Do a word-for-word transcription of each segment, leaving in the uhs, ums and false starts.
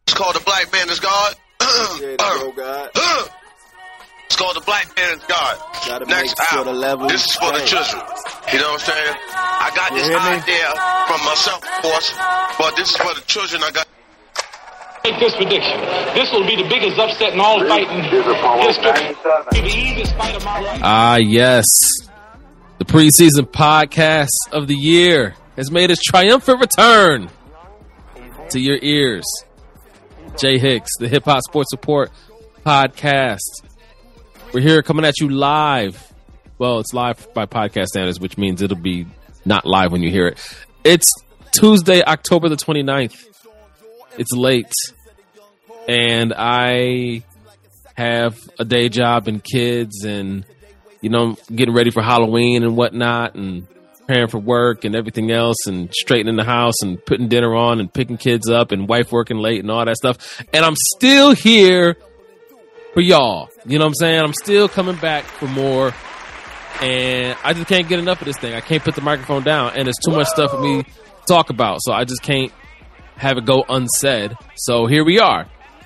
It's called The Black Man is God. Yeah, no God. It's called The Black Man is God. Gotta Next make sure album. the level This is for the change. children. You know what I'm saying? I got You this hear me? idea from myself, of course, but this is for the children. I got. Make this prediction. This will be the biggest upset in all fighting history. Be the easiest fight of my life. Ah, yes. The preseason podcast of the year has made its triumphant return to your ears. Jay Hicks, the Hip Hop Sports Report podcast. We're here coming at you live. Well, it's live by podcast standards, which means it'll be not live when you hear it. It's Tuesday, October the twenty-ninth. It's late, and I have a day job and kids and, you know, getting ready for Halloween and whatnot and preparing for work and everything else and straightening the house and putting dinner on and picking kids up and wife working late and all that stuff. And I'm still here for y'all. You know what I'm saying? I'm still coming back for more, and I just can't get enough of this thing. I can't put the microphone down, and there's too much stuff for me to talk about, so I just can't have it go unsaid. So here we are.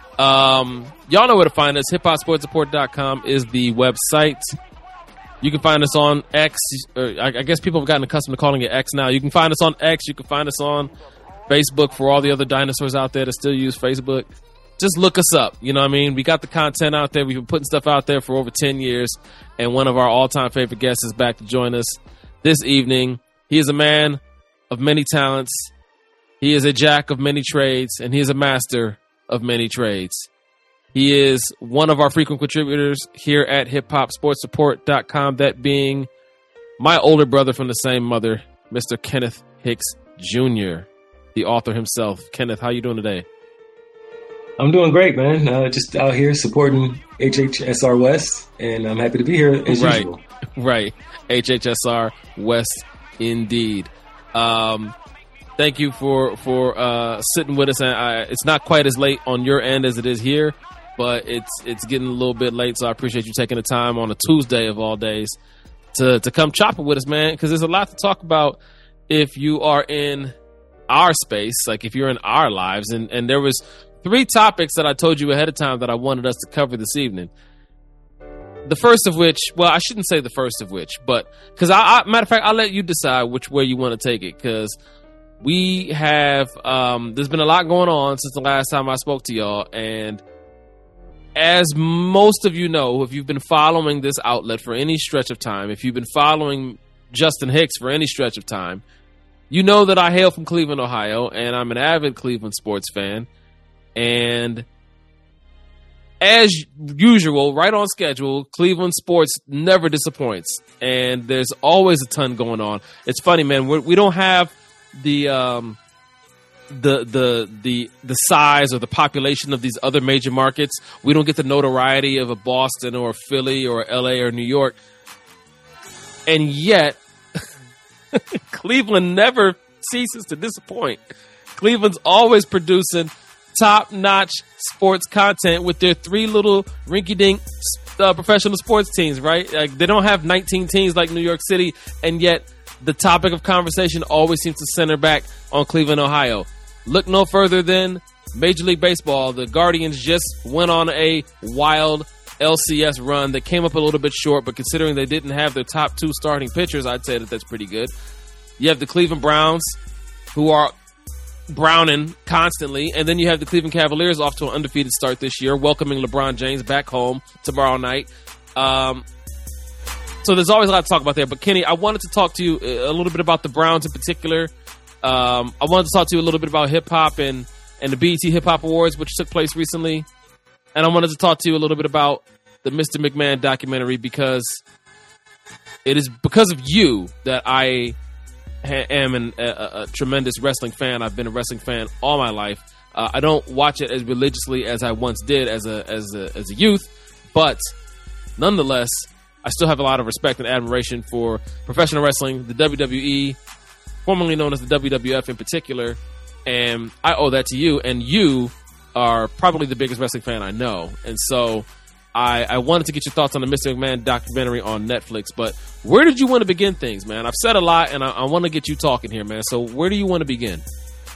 Um, y'all know where to find us. hip hop sports report dot com is the website. You can find us on X. Or I, I guess people have gotten accustomed to calling it X now. You can find us on X. You can find us on Facebook for all the other dinosaurs out there that still use Facebook. Just look us up. You know what I mean? We got the content out there. We've been putting stuff out there for over ten years. And one of our all-time favorite guests is back to join us this evening. He is a man of many talents. He is a jack of many trades, and he is a master of many trades. He is one of our frequent contributors here at hip hop sports report dot com, that being my older brother from the same mother, Mister Kenneth Hicks Junior, the author himself. Kenneth, how you doing today? I'm doing great, man. Uh, just out here supporting H H S R West, and I'm happy to be here as right. usual. Right. H H S R West, indeed. Um... Thank you for for uh, sitting with us. And I, it's not quite as late on your end as it is here, but it's it's getting a little bit late. So I appreciate you taking the time on a Tuesday of all days to to come chop it with us, man. Because there's a lot to talk about if you are in our space, like if you're in our lives. And and there was three topics that I told you ahead of time that I wanted us to cover this evening. The first of which, well, I shouldn't say the first of which, but because I, I matter of fact, I'll let you decide which way you want to take it, because we have, um, there's been a lot going on since the last time I spoke to y'all. And as most of you know, if you've been following this outlet for any stretch of time, if you've been following Justin Hicks for any stretch of time, you know that I hail from Cleveland, Ohio, and I'm an avid Cleveland sports fan. And as usual, right on schedule, Cleveland sports never disappoints. And there's always a ton going on. It's funny, man. We're, we don't have the um the the the the size or the population of these other major markets. We don't get the notoriety of a Boston or a Philly or L A or New York, and yet Cleveland never ceases to disappoint. Cleveland's always producing top-notch sports content with their three little rinky-dink uh, professional sports teams, right? Like, they don't have nineteen teams like New York City, and yet the topic of conversation always seems to center back on Cleveland, Ohio. Look no further than Major League Baseball. The Guardians just went on a wild L C S run that came up a little bit short, but considering they didn't have their top two starting pitchers, I'd say that that's pretty good. You have the Cleveland Browns, who are browning constantly, and then you have the Cleveland Cavaliers off to an undefeated start this year, welcoming LeBron James back home tomorrow night. Um, so there's always a lot to talk about there. But Kenny, I wanted to talk to you a little bit about the Browns in particular. Um, I wanted to talk to you a little bit about hip hop and, and the B E T Hip Hop Awards, which took place recently. And I wanted to talk to you a little bit about the Mister McMahon documentary, because it is because of you that I ha- am an, a, a tremendous wrestling fan. I've been a wrestling fan all my life. Uh, I don't watch it as religiously as I once did as a as a as a youth, but nonetheless, I still have a lot of respect and admiration for professional wrestling, the W W E, formerly known as the W W F in particular, and I owe that to you. And you are probably the biggest wrestling fan I know, and so I, I wanted to get your thoughts on the Mister McMahon documentary on Netflix. But where did you want to begin things, man? I've said a lot, and I, I want to get you talking here, man. So where do you want to begin?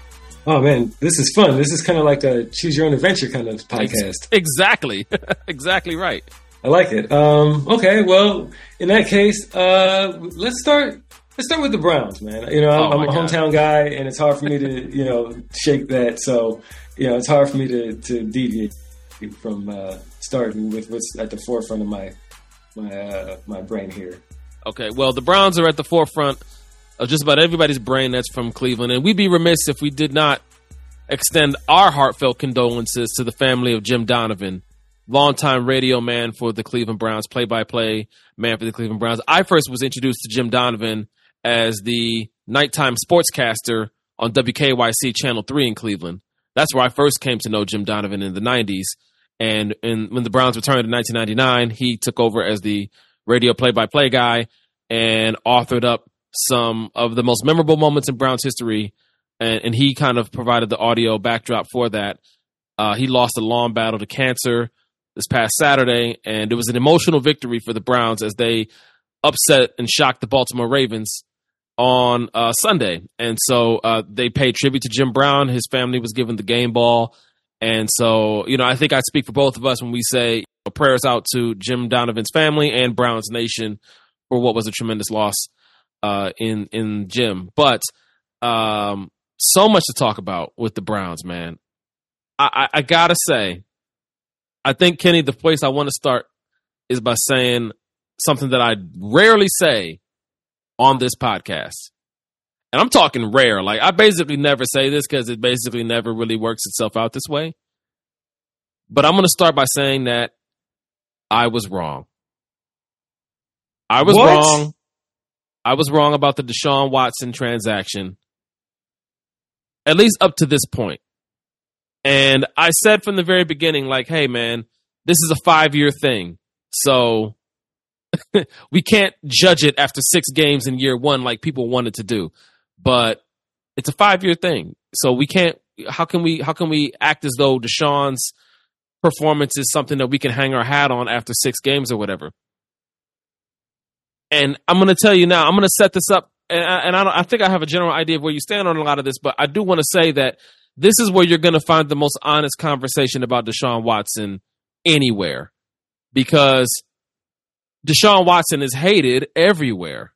Oh man, this is fun. This is kind of like a choose your own adventure kind of podcast. Exactly. Exactly right. I like it. Um, okay, well, in that case, uh, let's start. Let's start with the Browns, man. You know, I'm, Oh, I'm a my God. hometown guy, and it's hard for me to, you know, shake that. So, you know, it's hard for me to, to deviate from uh, starting with what's at the forefront of my my uh, my brain here. Okay, well, the Browns are at the forefront of just about everybody's brain that's from Cleveland, and we'd be remiss if we did not extend our heartfelt condolences to the family of Jim Donovan, longtime radio man for the Cleveland Browns, play-by-play man for the Cleveland Browns. I first was introduced to Jim Donovan as the nighttime sportscaster on W K Y C Channel three in Cleveland. That's where I first came to know Jim Donovan in the nineties. And in, when the Browns returned in nineteen ninety-nine, he took over as the radio play-by-play guy and authored up some of the most memorable moments in Browns history. And, and he kind of provided the audio backdrop for that. Uh, he lost a long battle to cancer this past Saturday, and it was an emotional victory for the Browns as they upset and shocked the Baltimore Ravens on uh, Sunday. And so uh, they paid tribute to Jim Brown. His family was given the game ball. And so, you know, I think I speak for both of us when we say, you know, prayers out to Jim Donovan's family and Browns Nation for what was a tremendous loss uh, in, in Jim. But um, so much to talk about with the Browns, man. I, I, I got to say, I think, Kenny, the place I want to start is by saying something that I rarely say on this podcast. And I'm talking rare. Like, I basically never say this because it basically never really works itself out this way. But I'm going to start by saying that I was wrong. I was What? wrong. I was wrong about the Deshaun Watson transaction, at least up to this point. And I said from the very beginning, like, hey, man, this is a five-year thing. So we can't judge it after six games in year one like people wanted to do. But it's a five-year thing. So we can't how can we how can we act as though Deshaun's performance is something that we can hang our hat on after six games or whatever? And I'm going to tell you now, I'm going to set this up, and I, and I, don't, I think I have a general idea of where you stand on a lot of this, but I do want to say that this is where you're going to find the most honest conversation about Deshaun Watson anywhere, because Deshaun Watson is hated everywhere.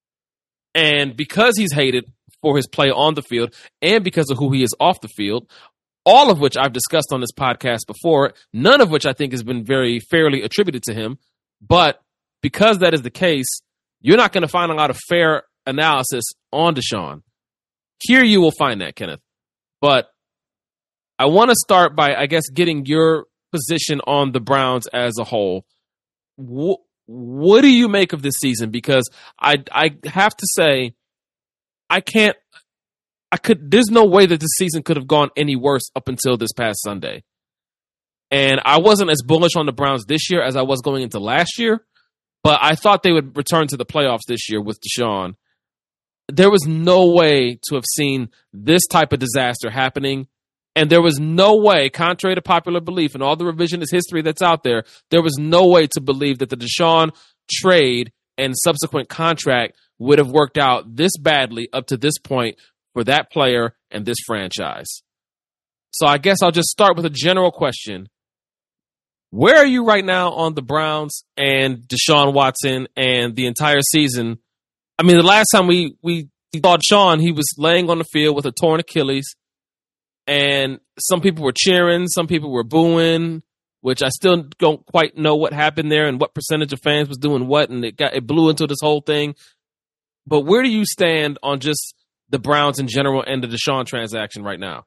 And because he's hated for his play on the field and because of who he is off the field, all of which I've discussed on this podcast before, none of which I think has been very fairly attributed to him. But because that is the case, you're not going to find a lot of fair analysis on Deshaun. Here you will find that, Kenneth. But I want to start by, I guess, getting your position on the Browns as a whole. What, what do you make of this season? Because I I have to say, I can't, I could, there's no way that this season could have gone any worse up until this past Sunday. And I wasn't as bullish on the Browns this year as I was going into last year, but I thought they would return to the playoffs this year with Deshaun. There was no way to have seen this type of disaster happening. And there was no way, contrary to popular belief and all the revisionist history that's out there, there was no way to believe that the Deshaun trade and subsequent contract would have worked out this badly up to this point for that player and this franchise. So I guess I'll just start with a general question. Where are you right now on the Browns and Deshaun Watson and the entire season? I mean, the last time we, we saw Deshaun, he was laying on the field with a torn Achilles. And some people were cheering, some people were booing, which I still don't quite know what happened there and what percentage of fans was doing what, and it got it blew into this whole thing. But where do you stand on just the Browns in general and the Deshaun transaction right now?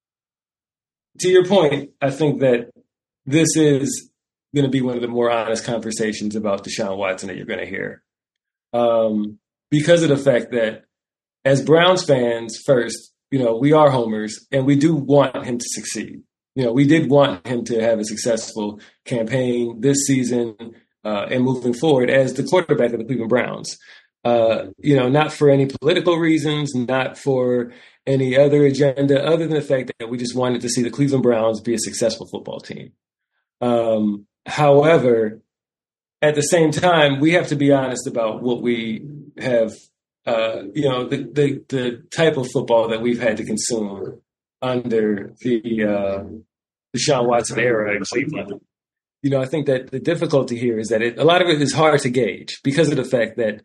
To your point, I think that this is going to be one of the more honest conversations about Deshaun Watson that you're going to hear. Um, because of the fact that as Browns fans, first, you know, we are homers and we do want him to succeed. You know, we did want him to have a successful campaign this season uh, and moving forward as the quarterback of the Cleveland Browns. Uh, you know, not for any political reasons, not for any other agenda, other than the fact that we just wanted to see the Cleveland Browns be a successful football team. Um, however, at the same time, we have to be honest about what we have, uh, you know, the, the, the type of football that we've had to consume under the uh, Deshaun Watson era in Cleveland. You know, I think that the difficulty here is that it, a lot of it is hard to gauge because of the fact that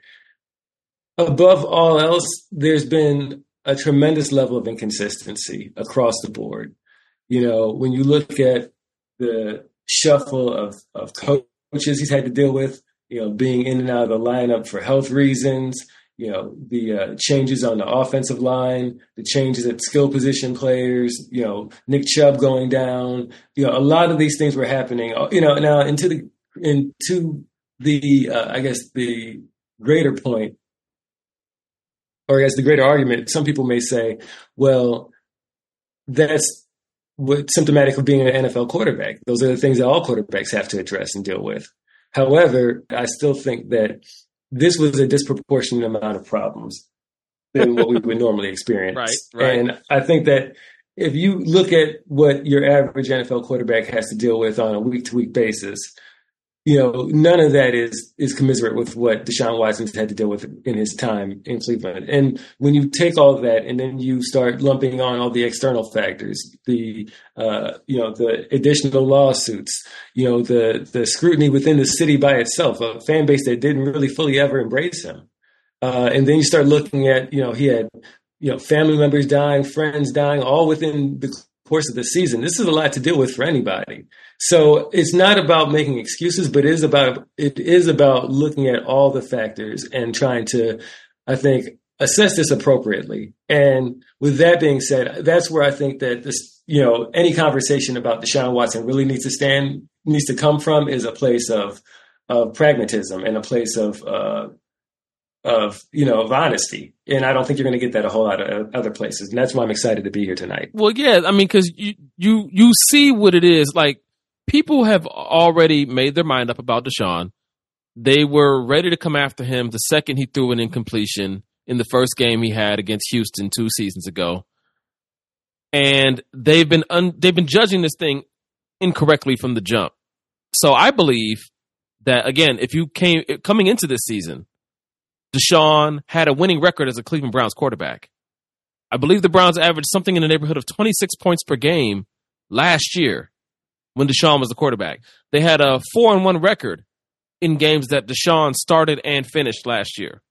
above all else, there's been a tremendous level of inconsistency across the board. You know, when you look at the shuffle of, of coaches he's had to deal with, you know, being in and out of the lineup for health reasons, you know, the uh, changes on the offensive line, the changes at skill position players, you know, Nick Chubb going down, you know, a lot of these things were happening, you know, now into the, into the, uh, I guess the greater point, or as the greater argument, some people may say, well, that's what symptomatic of being an N F L quarterback. Those are the things that all quarterbacks have to address and deal with. However, I still think that this was a disproportionate amount of problems than what we would normally experience. Right, right. And I think that if you look at what your average N F L quarterback has to deal with on a week-to-week basis, you know, none of that is is commiserate with what Deshaun Watson's had to deal with in his time in Cleveland. And when you take all of that and then you start lumping on all the external factors, the uh, you know, the additional lawsuits, you know, the the scrutiny within the city by itself, a fan base that didn't really fully ever embrace him, uh, and then you start looking at, you know, he had, you know, family members dying, friends dying, all within the course of the season. This is a lot to deal with for anybody. So it's not about making excuses, but it is about it is about looking at all the factors and trying to, I think, assess this appropriately. And with that being said, that's where I think that this, you know, any conversation about Deshaun Watson really needs to stand needs to come from is a place of of pragmatism and a place of uh, of, you know, of honesty. And I don't think you're going to get that a whole lot of other places. And that's why I'm excited to be here tonight. Well, yeah, I mean, because you, you, you see what it is. Like, people have already made their mind up about Deshaun. They were ready to come after him the second he threw an incompletion in the first game he had against Houston two seasons ago. And they've been un, they've been judging this thing incorrectly from the jump. So I believe that, again, if you came coming into this season, Deshaun had a winning record as a Cleveland Browns quarterback. I believe the Browns averaged something in the neighborhood of twenty-six points per game last year when Deshaun was the quarterback. They had a four and one record in games that Deshaun started and finished last year.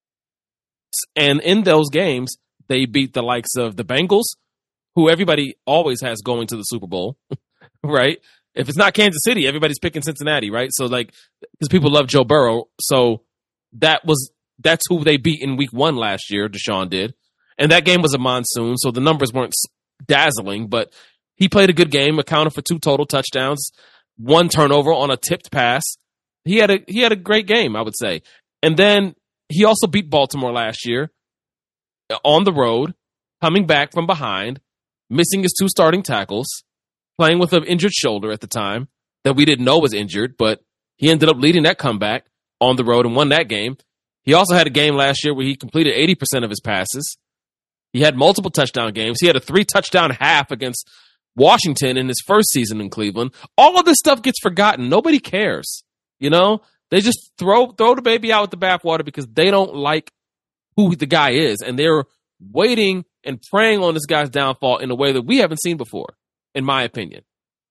And in those games, they beat the likes of the Bengals, who everybody always has going to the Super Bowl, right? If it's not Kansas City, everybody's picking Cincinnati, right? So, like, because people love Joe Burrow. So that was that's who they beat in week one last year, Deshaun did. And that game was a monsoon, so the numbers weren't dazzling, but he played a good game, accounted for two total touchdowns, one turnover on a tipped pass. He had a he had a great game, I would say. And then he also beat Baltimore last year on the road, coming back from behind, missing his two starting tackles, playing with an injured shoulder at the time that we didn't know was injured, but he ended up leading that comeback on the road and won that game. He also had a game last year where he completed eighty percent of his passes. He had multiple touchdown games. He had a three-touchdown half against Washington in his first season in Cleveland. All of this stuff gets forgotten. Nobody cares. You know? They just throw throw the baby out with the bathwater because they don't like who the guy is. And they're waiting and preying on this guy's downfall in a way that we haven't seen before, in my opinion.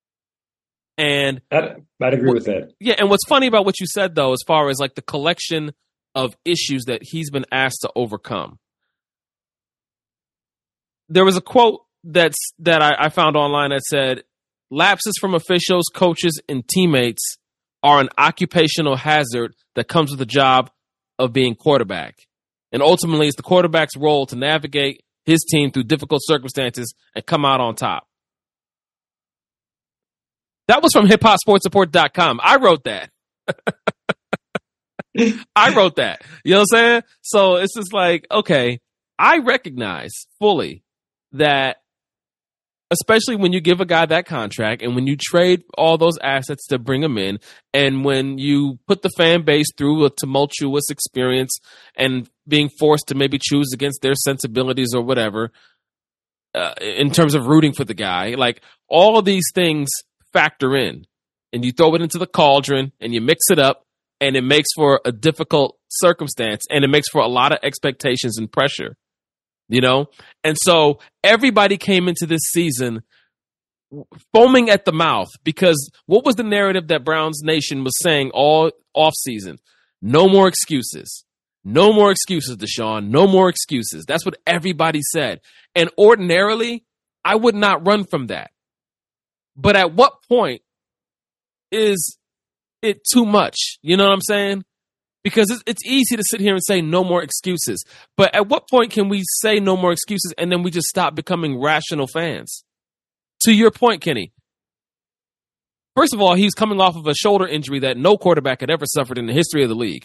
And I'd, I'd agree with that. Yeah, and what's funny about what you said, though, as far as like the collection of issues that he's been asked to overcome. There was a quote that's that I, I found online that said, lapses from officials, coaches, and teammates are an occupational hazard that comes with the job of being quarterback. And ultimately, it's the quarterback's role to navigate his team through difficult circumstances and come out on top. That was from hip hop sports report dot com. I wrote that. I wrote that. You know what I'm saying? So it's just like, okay, I recognize fully that, especially when you give a guy that contract and when you trade all those assets to bring him in, and when you put the fan base through a tumultuous experience and being forced to maybe choose against their sensibilities or whatever, uh, in terms of rooting for the guy, like all of these things factor in, and you throw it into the cauldron and you mix it up, and it makes for a difficult circumstance, and it makes for a lot of expectations and pressure. you know? And so everybody came into this season foaming at the mouth because what was the narrative that Browns Nation was saying all offseason? No more excuses. No more excuses, Deshaun. No more excuses. That's what everybody said. And ordinarily, I would not run from that. But at what point is it too much? You know what I'm saying? Because it's, it's easy to sit here and say no more excuses. But at what point can we say no more excuses and then we just stop becoming rational fans? To your point, Kenny, first of all, he's coming off of a shoulder injury that no quarterback had ever suffered in the history of the league.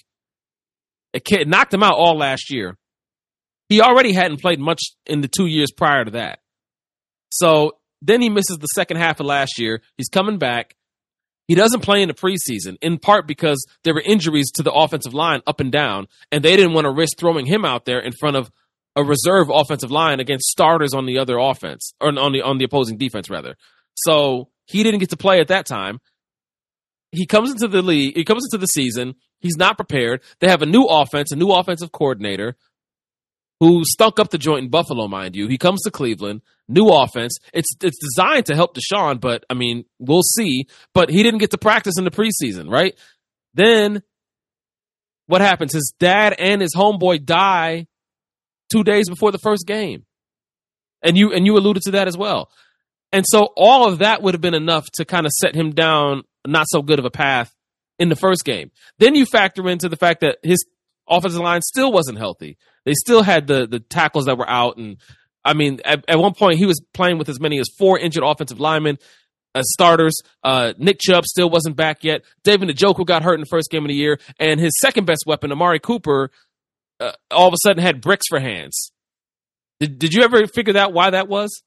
It knocked him out all last year. He already hadn't played much in the two years prior to that. So then he misses the second half of last year. He's coming back. He doesn't play in the preseason, in part because there were injuries to the offensive line up and down, and they didn't want to risk throwing him out there in front of a reserve offensive line against starters on the other offense, or on the on the opposing defense, rather. So he didn't get to play at that time. He comes into the league. He comes into the season. He's not prepared. They have a new offense, a new offensive coordinator who stunk up the joint in Buffalo, mind you. He comes to Cleveland, new offense. It's it's designed to help Deshaun, but, I mean, we'll see. But he didn't get to practice in the preseason, right? Then what happens? His dad and his homeboy die two days before the first game. And you and you alluded to that as well. And so all of that would have been enough to kind of set him down not so good of a path in the first game. Then you factor into the fact that his offensive line still wasn't healthy. They still had the the tackles that were out. And, I mean, at, at one point he was playing with as many as four injured offensive linemen as starters. Uh, Nick Chubb still wasn't back yet. David Njoku got hurt in the first game of the year. And his second best weapon, Amari Cooper, uh, all of a sudden had bricks for hands. Did, did you ever figure out why that was?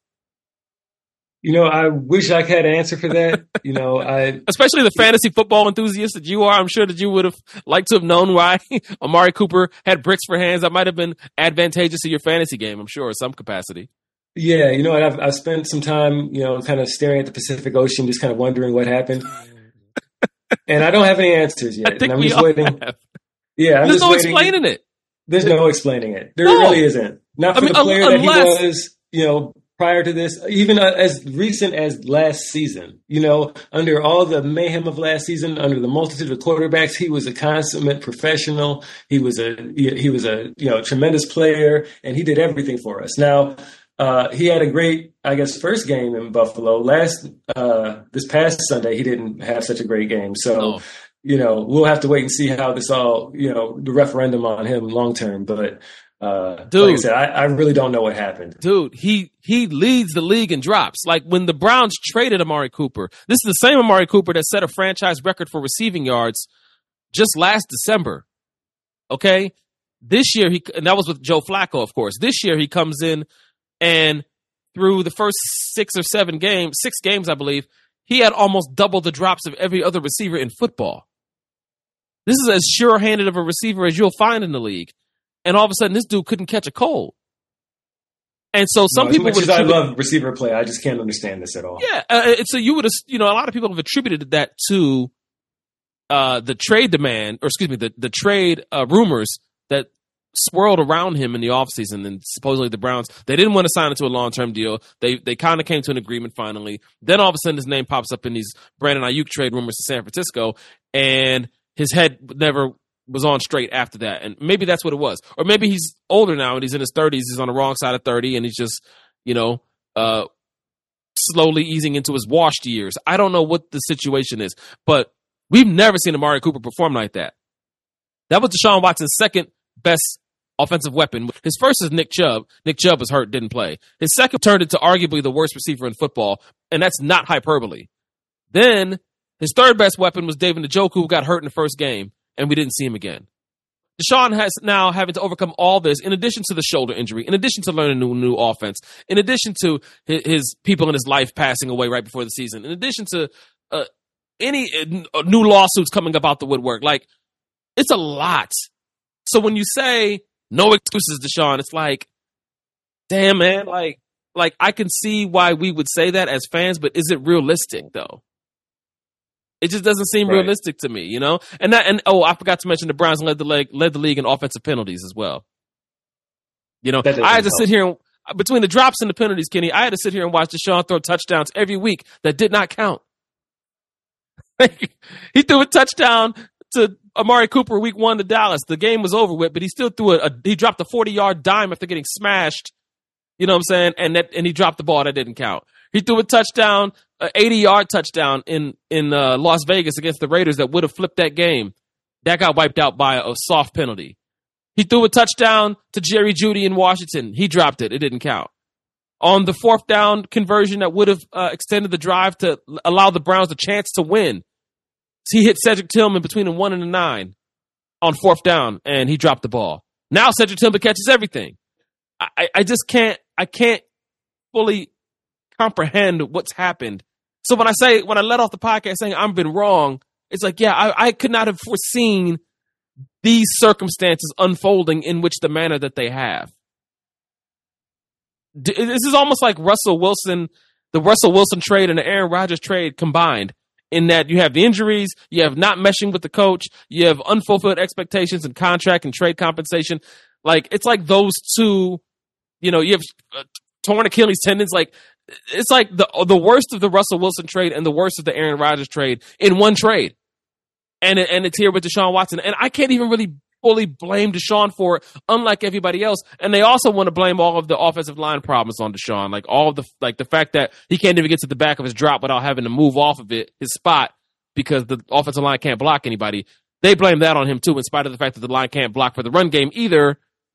You know, I wish I had an answer for that. You know, I especially the fantasy football enthusiast that you are. I'm sure that you would have liked to have known why Amari Cooper had bricks for hands. That might have been advantageous to your fantasy game, I'm sure, in some capacity. Yeah, you know, I've I've spent some time, you know, kind of staring at the Pacific Ocean, just kind of wondering what happened. And I don't have any answers yet. I think and I'm we just all waiting. Have. Yeah, I'm There's just no waiting. explaining it. There's no explaining it. There No. really isn't. Not for I mean, the player unless, that he was, you know, prior to this, even uh, as recent as last season. You know, under all the mayhem of last season, under the multitude of quarterbacks, he was a consummate professional. He was a he was a you know tremendous player, and he did everything for us. Now, uh, he had a great, I guess, first game in Buffalo. Last uh, this past Sunday, he didn't have such a great game. So. No. You know, we'll have to wait and see how this all, you know, the referendum on him long term. But uh, Dude. like I said, I, I really don't know what happened. Dude, he he leads the league in drops. Like when the Browns traded Amari Cooper, this is the same Amari Cooper that set a franchise record for receiving yards just last December. Okay? This year, he and that was with Joe Flacco, of course. This year, he comes in and through the first six or seven games, six games, I believe, he had almost double the drops of every other receiver in football. This is as sure-handed of a receiver as you'll find in the league. And all of a sudden, this dude couldn't catch a cold. And so some no, people as much would as I attribute, love receiver play, I just can't understand this at all. yeah. Uh, so you would, you know, a lot of people have attributed that to uh, the trade demand, or excuse me, the the trade uh, rumors that swirled around him in the offseason. And supposedly the Browns, they didn't want to sign into a long-term deal. They they kind of came to an agreement finally. Then all of a sudden, his name pops up in these Brandon Ayuk trade rumors to San Francisco, and his head never was on straight after that. And maybe that's what it was. Or maybe he's older now and he's in his thirties. He's on the wrong side of thirty and he's just, you know, uh, slowly easing into his washed years. I don't know what the situation is, but we've never seen Amari Cooper perform like that. That was Deshaun Watson's second best offensive weapon. His first is Nick Chubb. Nick Chubb was hurt, didn't play. His second turned into arguably the worst receiver in football, and that's not hyperbole. Then his third best weapon was David Njoku, who got hurt in the first game, and we didn't see him again. Deshaun has now having to overcome all this, in addition to the shoulder injury, in addition to learning a new, new offense, in addition to his, his people in his life passing away right before the season, in addition to uh, any uh, new lawsuits coming up out the woodwork. Like, it's a lot. So when you say no excuses, Deshaun, it's like, damn, man, like, like I can see why we would say that as fans, but is it realistic though? It just doesn't seem Right. realistic to me, you know? And that, and oh, I forgot to mention the Browns led the league, led the league in offensive penalties as well. You know, I had to sit here and, between the drops and the penalties, Kenny, I had to sit here and watch Deshaun throw touchdowns every week that did not count. He threw a touchdown to Amari Cooper week one to Dallas. The game was over with, but he still threw a, a he dropped a forty-yard dime after getting smashed. You know what I'm saying? And that and he dropped the ball that didn't count. He threw a touchdown, an eighty-yard touchdown in in uh, Las Vegas against the Raiders that would have flipped that game. That got wiped out by a, a soft penalty. He threw a touchdown to Jerry Jeudy in Washington. He dropped it. It didn't count. On the fourth down conversion that would have uh, extended the drive to allow the Browns a chance to win, he hit Cedric Tillman between a one and a nine on fourth down, and he dropped the ball. Now Cedric Tillman catches everything. I, I just can't I can't fully comprehend what's happened. So when I say when I let off the podcast saying I've been wrong, it's like, yeah, I, I could not have foreseen these circumstances unfolding in which the manner that they have. This is almost like Russell Wilson, the Russell Wilson trade and the Aaron Rodgers trade combined, in that you have the injuries, you have not meshing with the coach, you have unfulfilled expectations and contract and trade compensation. Like, it's like those two, you know, you have uh, torn Achilles tendons. Like, it's like the the worst of the Russell Wilson trade and the worst of the Aaron Rodgers trade in one trade. And, it, and it's here with Deshaun Watson. And I can't even really fully blame Deshaun for it, unlike everybody else. And they also want to blame all of the offensive line problems on Deshaun. Like all of the, like the fact that he can't even get to the back of his drop without having to move off of it, his spot, because the offensive line can't block anybody. They blame that on him too, in spite of the fact that the line can't block for the run game either.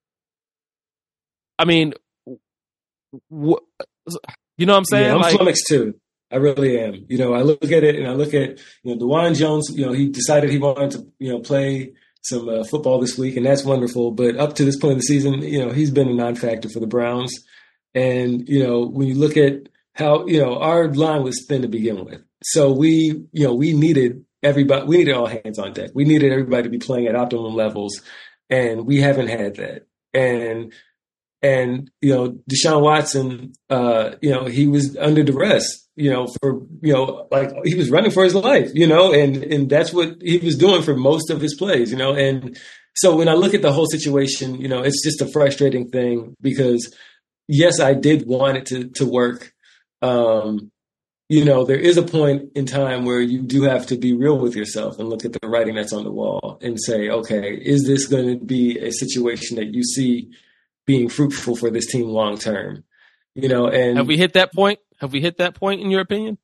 I mean, wh- you know what I'm saying? Yeah, I'm like, flummoxed too. I really am. You know, I look at it and I look at, you know, DeJuan Jones, you know, he decided he wanted to, you know, play some uh, football this week, and that's wonderful. But up to this point in the season, you know, he's been a non-factor for the Browns. And, you know, when you look at how, you know, our line was thin to begin with. So we, you know, we needed everybody, we needed all hands on deck. We needed everybody to be playing at optimum levels, and we haven't had that. And, and, you know, Deshaun Watson, uh, you know, he was under duress. You know, for, you know, like he was running for his life, you know, and, and that's what he was doing for most of his plays, you know. And so when I look at the whole situation, you know, it's just a frustrating thing because, yes, I did want it to, to work. Um, you know, there is a point in time where you do have to be real with yourself and look at the writing that's on the wall and say, okay, is this going to be a situation that you see being fruitful for this team long term? You know, and have we hit that point? Have we hit that point in your opinion?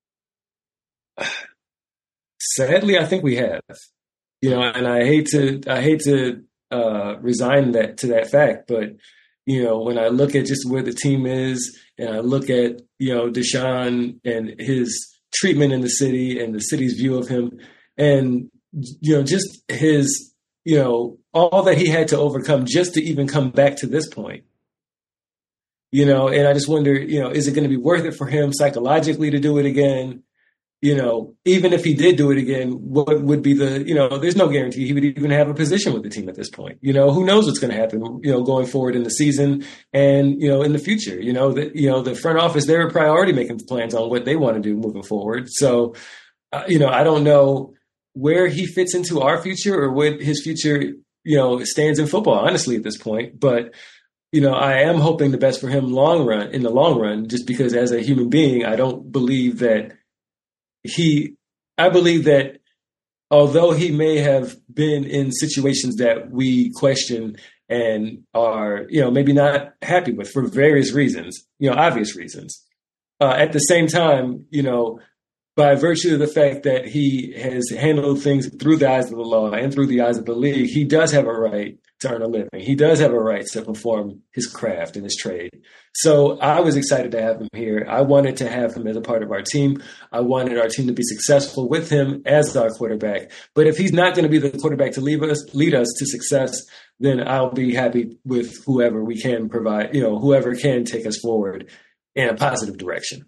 Sadly, I think we have. You know, and I hate to I hate to uh, resign that to that fact, but you know, when I look at just where the team is, and I look at, you know, Deshaun and his treatment in the city and the city's view of him, and you know, just his, you know, all that he had to overcome just to even come back to this point. You know, and I just wonder, you know, is it going to be worth it for him psychologically to do it again? You know, even if he did do it again, what would be the, you know, there's no guarantee he would even have a position with the team at this point. You know, who knows what's going to happen, you know, going forward in the season and, you know, in the future. You know, that, you know, the front office, they're a priority making plans on what they want to do moving forward. So, uh, you know, I don't know where he fits into our future or what his future, you know, stands in football, honestly, at this point. But you know, I am hoping the best for him long run in the long run, just because as a human being, I don't believe that he, I believe that although he may have been in situations that we question and are, you know, maybe not happy with for various reasons, you know, obvious reasons, uh, at the same time, you know, by virtue of the fact that he has handled things through the eyes of the law and through the eyes of the league, he does have a right to earn a living. He does have a right to perform his craft and his trade. So I was excited to have him here. I wanted to have him as a part of our team. I wanted our team to be successful with him as our quarterback. But if he's not going to be the quarterback to lead us, lead us to success, then I'll be happy with whoever we can provide, you know, whoever can take us forward in a positive direction.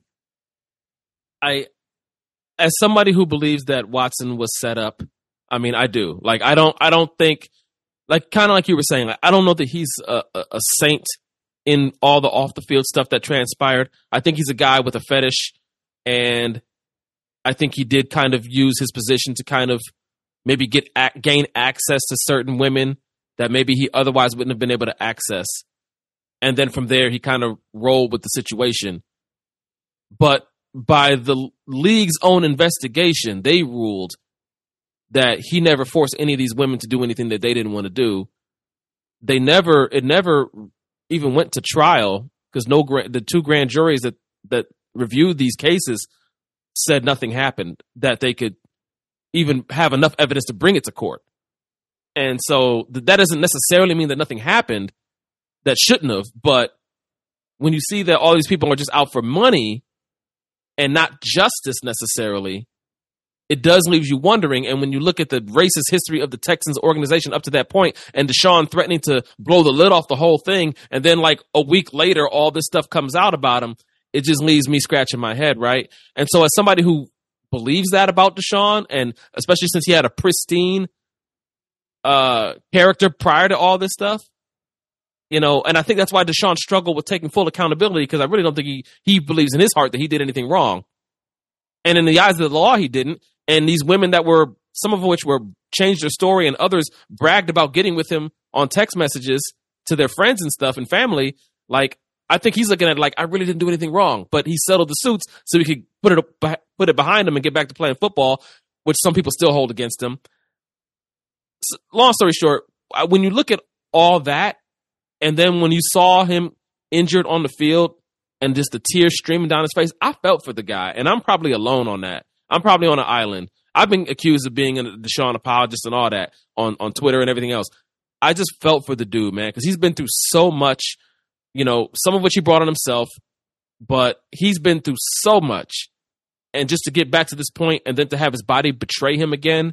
I, as somebody who believes that Watson was set up, I mean, I do. Like, I don't, I don't think, like, kind of like you were saying, like, I don't know that he's a, a, a saint in all the off the field stuff that transpired. I think he's a guy with a fetish, and I think he did kind of use his position to kind of maybe get gain access to certain women that maybe he otherwise wouldn't have been able to access. And then from there, he kind of rolled with the situation. But by the league's own investigation, they ruled that he never forced any of these women to do anything that they didn't want to do. They never, it never even went to trial because no, the two grand juries that, that reviewed these cases said nothing happened, that they could even have enough evidence to bring it to court. And so that doesn't necessarily mean that nothing happened that shouldn't have. But when you see that all these people are just out for money and not justice necessarily, it does leave you wondering. And when you look at the racist history of the Texans organization up to that point, and Deshaun threatening to blow the lid off the whole thing, and then like a week later, all this stuff comes out about him, it just leaves me scratching my head, right? And so as somebody who believes that about Deshaun, and especially since he had a pristine uh, character prior to all this stuff, you know, and I think that's why Deshaun struggled with taking full accountability, because I really don't think he, he believes in his heart that he did anything wrong. And in the eyes of the law, he didn't. And these women that were, some of which were changed their story and others bragged about getting with him on text messages to their friends and stuff and family, like, I think he's looking at it like, I really didn't do anything wrong, but he settled the suits so he could put it put it behind him and get back to playing football, which some people still hold against him. So, long story short, when you look at all that, and then when you saw him injured on the field and just the tears streaming down his face, I felt for the guy, and I'm probably alone on that. I'm probably on an island. I've been accused of being a Deshaun apologist and all that on, on Twitter and everything else. I just felt for the dude, man, because he's been through so much. You know, some of which he brought on himself, but he's been through so much. And just to get back to this point and then to have his body betray him again,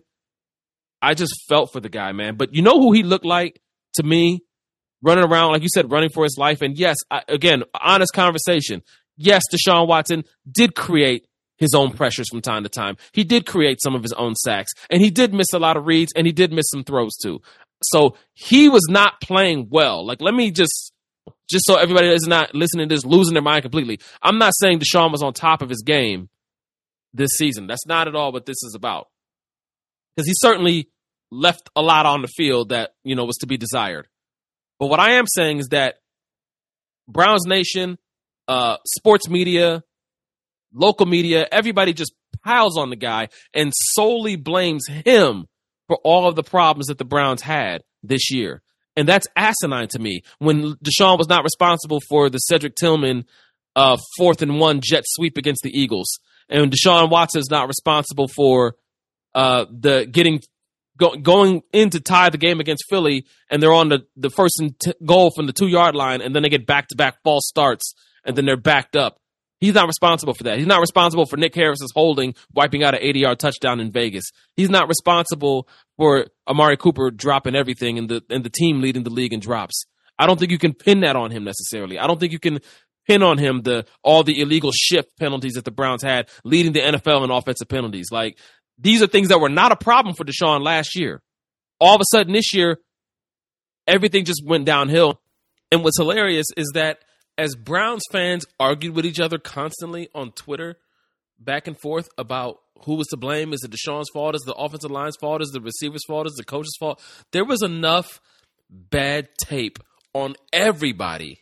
I just felt for the guy, man. But you know who he looked like to me? Running around, like you said, running for his life. And yes, I, again, honest conversation. Yes, Deshaun Watson did create his own pressures from time to time. He did create some of his own sacks. And he did miss a lot of reads, and he did miss some throws too. So he was not playing well. Like, let me just... Just so everybody is not listening to this, losing their mind completely. I'm not saying Deshaun was on top of his game this season. That's not at all what this is about. Because he certainly left a lot on the field that, you know, was to be desired. But what I am saying is that Browns Nation, uh, sports media, local media, everybody just piles on the guy and solely blames him for all of the problems that the Browns had this year. And that's asinine to me. When Deshaun was not responsible for the Cedric Tillman uh, fourth and one jet sweep against the Eagles, and Deshaun Watson is not responsible for uh, the getting go, going in to tie the game against Philly, and they're on the, the first and t- goal from the two yard line, and then they get back to back false starts, and then they're backed up. He's not responsible for that. He's not responsible for Nick Harris's holding, wiping out an eighty-yard touchdown in Vegas. He's not responsible for Amari Cooper dropping everything and the and the team leading the league in drops. I don't think you can pin that on him necessarily. I don't think you can pin on him the all the illegal shift penalties that the Browns had, leading the N F L in offensive penalties. Like, these are things that were not a problem for Deshaun last year. All of a sudden this year, everything just went downhill. And what's hilarious is that as Browns fans argued with each other constantly on Twitter, back and forth about who was to blame, is it Deshaun's fault, is it the offensive line's fault, is it the receiver's fault, is it the coach's fault, there was enough bad tape on everybody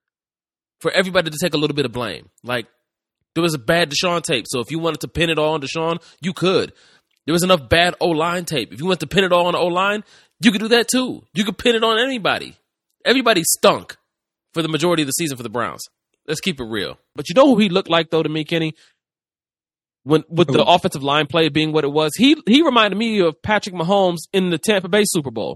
for everybody to take a little bit of blame. Like, there was a bad Deshaun tape, so if you wanted to pin it all on Deshaun, you could. There was enough bad O-line tape. If you wanted to pin it all on the O-line, you could do that too. You could pin it on anybody. Everybody stunk for the majority of the season for the Browns. Let's keep it real. But you know who he looked like, though, to me, Kenny? When with the offensive line play being what it was, he he reminded me of Patrick Mahomes in the Tampa Bay Super Bowl.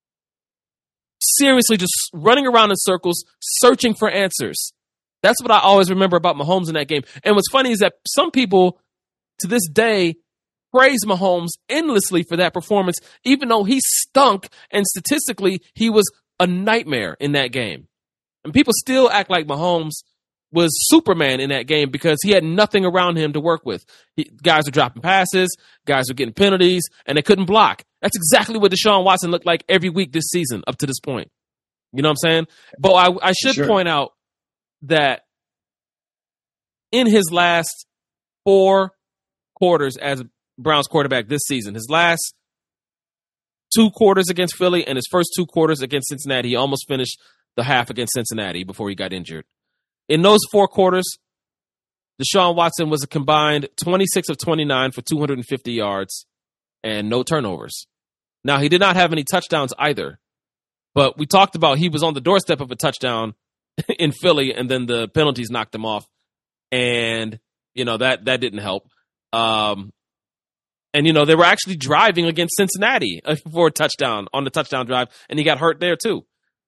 Seriously, just running around in circles, searching for answers. That's what I always remember about Mahomes in that game. And what's funny is that some people, to this day, praise Mahomes endlessly for that performance, even though he stunk, and statistically, he was a nightmare in that game. And people still act like Mahomes was Superman in that game because he had nothing around him to work with. He, guys were dropping passes, guys were getting penalties, and they couldn't block. That's exactly what Deshaun Watson looked like every week this season up to this point. You know what I'm saying? But I, I should sure. point out that in his last four quarters as Browns quarterback this season, his last two quarters against Philly and his first two quarters against Cincinnati, he almost finished the half against Cincinnati before he got injured. In those four quarters, Deshaun Watson was a combined twenty-six of twenty-nine for two hundred fifty yards and no turnovers. Now, he did not have any touchdowns either, but we talked about he was on the doorstep of a touchdown in Philly, and then the penalties knocked him off, and, you know, that, that didn't help. Um, and, you know, they were actually driving against Cincinnati for a touchdown on the touchdown drive, and he got hurt there too.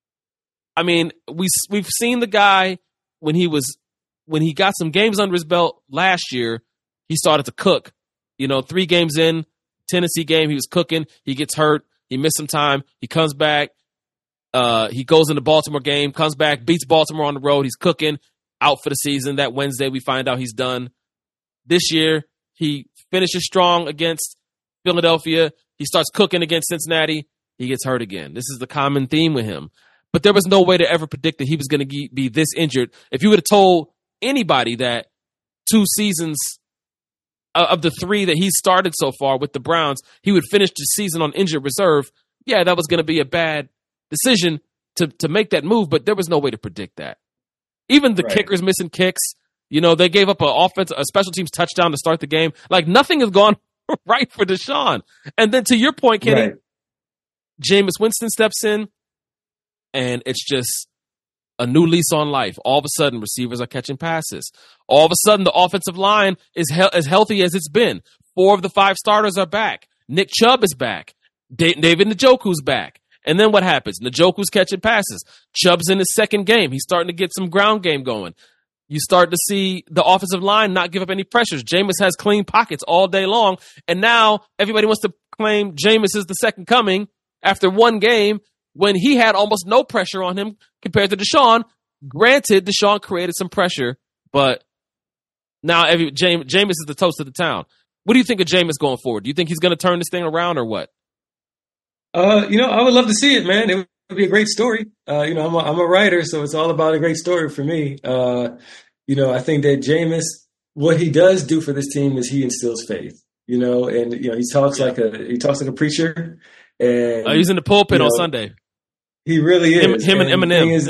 I mean, we, we've seen the guy when he was, when he got some games under his belt last year, he started to cook. You know, three games in, Tennessee game, he was cooking. He gets hurt. He missed some time. He comes back. Uh, he goes in the Baltimore game, comes back, beats Baltimore on the road. He's cooking, out for the season. That Wednesday, we find out he's done. This year, he finishes strong against Philadelphia. He starts cooking against Cincinnati. He gets hurt again. This is the common theme with him. But there was no way to ever predict that he was going to be this injured. If you would have told anybody that two seasons of the three that he's started so far with the Browns, he would finish the season on injured reserve, yeah, that was going to be a bad decision to, to make that move, but there was no way to predict that. Even the right. kickers missing kicks, you know, they gave up an offense, a special teams touchdown to start the game. Like, nothing has gone right for Deshaun. And then to your point, Kenny, right. Jameis Winston steps in, and it's just a new lease on life. All of a sudden, receivers are catching passes. All of a sudden, the offensive line is he- as healthy as it's been. Four of the five starters are back. Nick Chubb is back. Da- David Njoku's back. And then what happens? Njoku's catching passes. Chubb's in his second game. He's starting to get some ground game going. You start to see the offensive line not give up any pressures. Jameis has clean pockets all day long. And now everybody wants to claim Jameis is the second coming after one game when he had almost no pressure on him compared to Deshaun. Granted, Deshaun created some pressure, but now every Jameis, Jameis is the toast of the town. What do you think of Jameis going forward? Do you think he's going to turn this thing around or what? Uh, you know, I would love to see it, man. It would be a great story. Uh, you know, I'm a, I'm a writer, so it's all about a great story for me. Uh, you know, I think that Jameis, what he does do for this team is he instills faith. You know, and you know, he talks yeah. like a he talks like a preacher. And uh, he's in the pulpit you know, on Sunday. He really is. Him, him and, and Eminem. Is,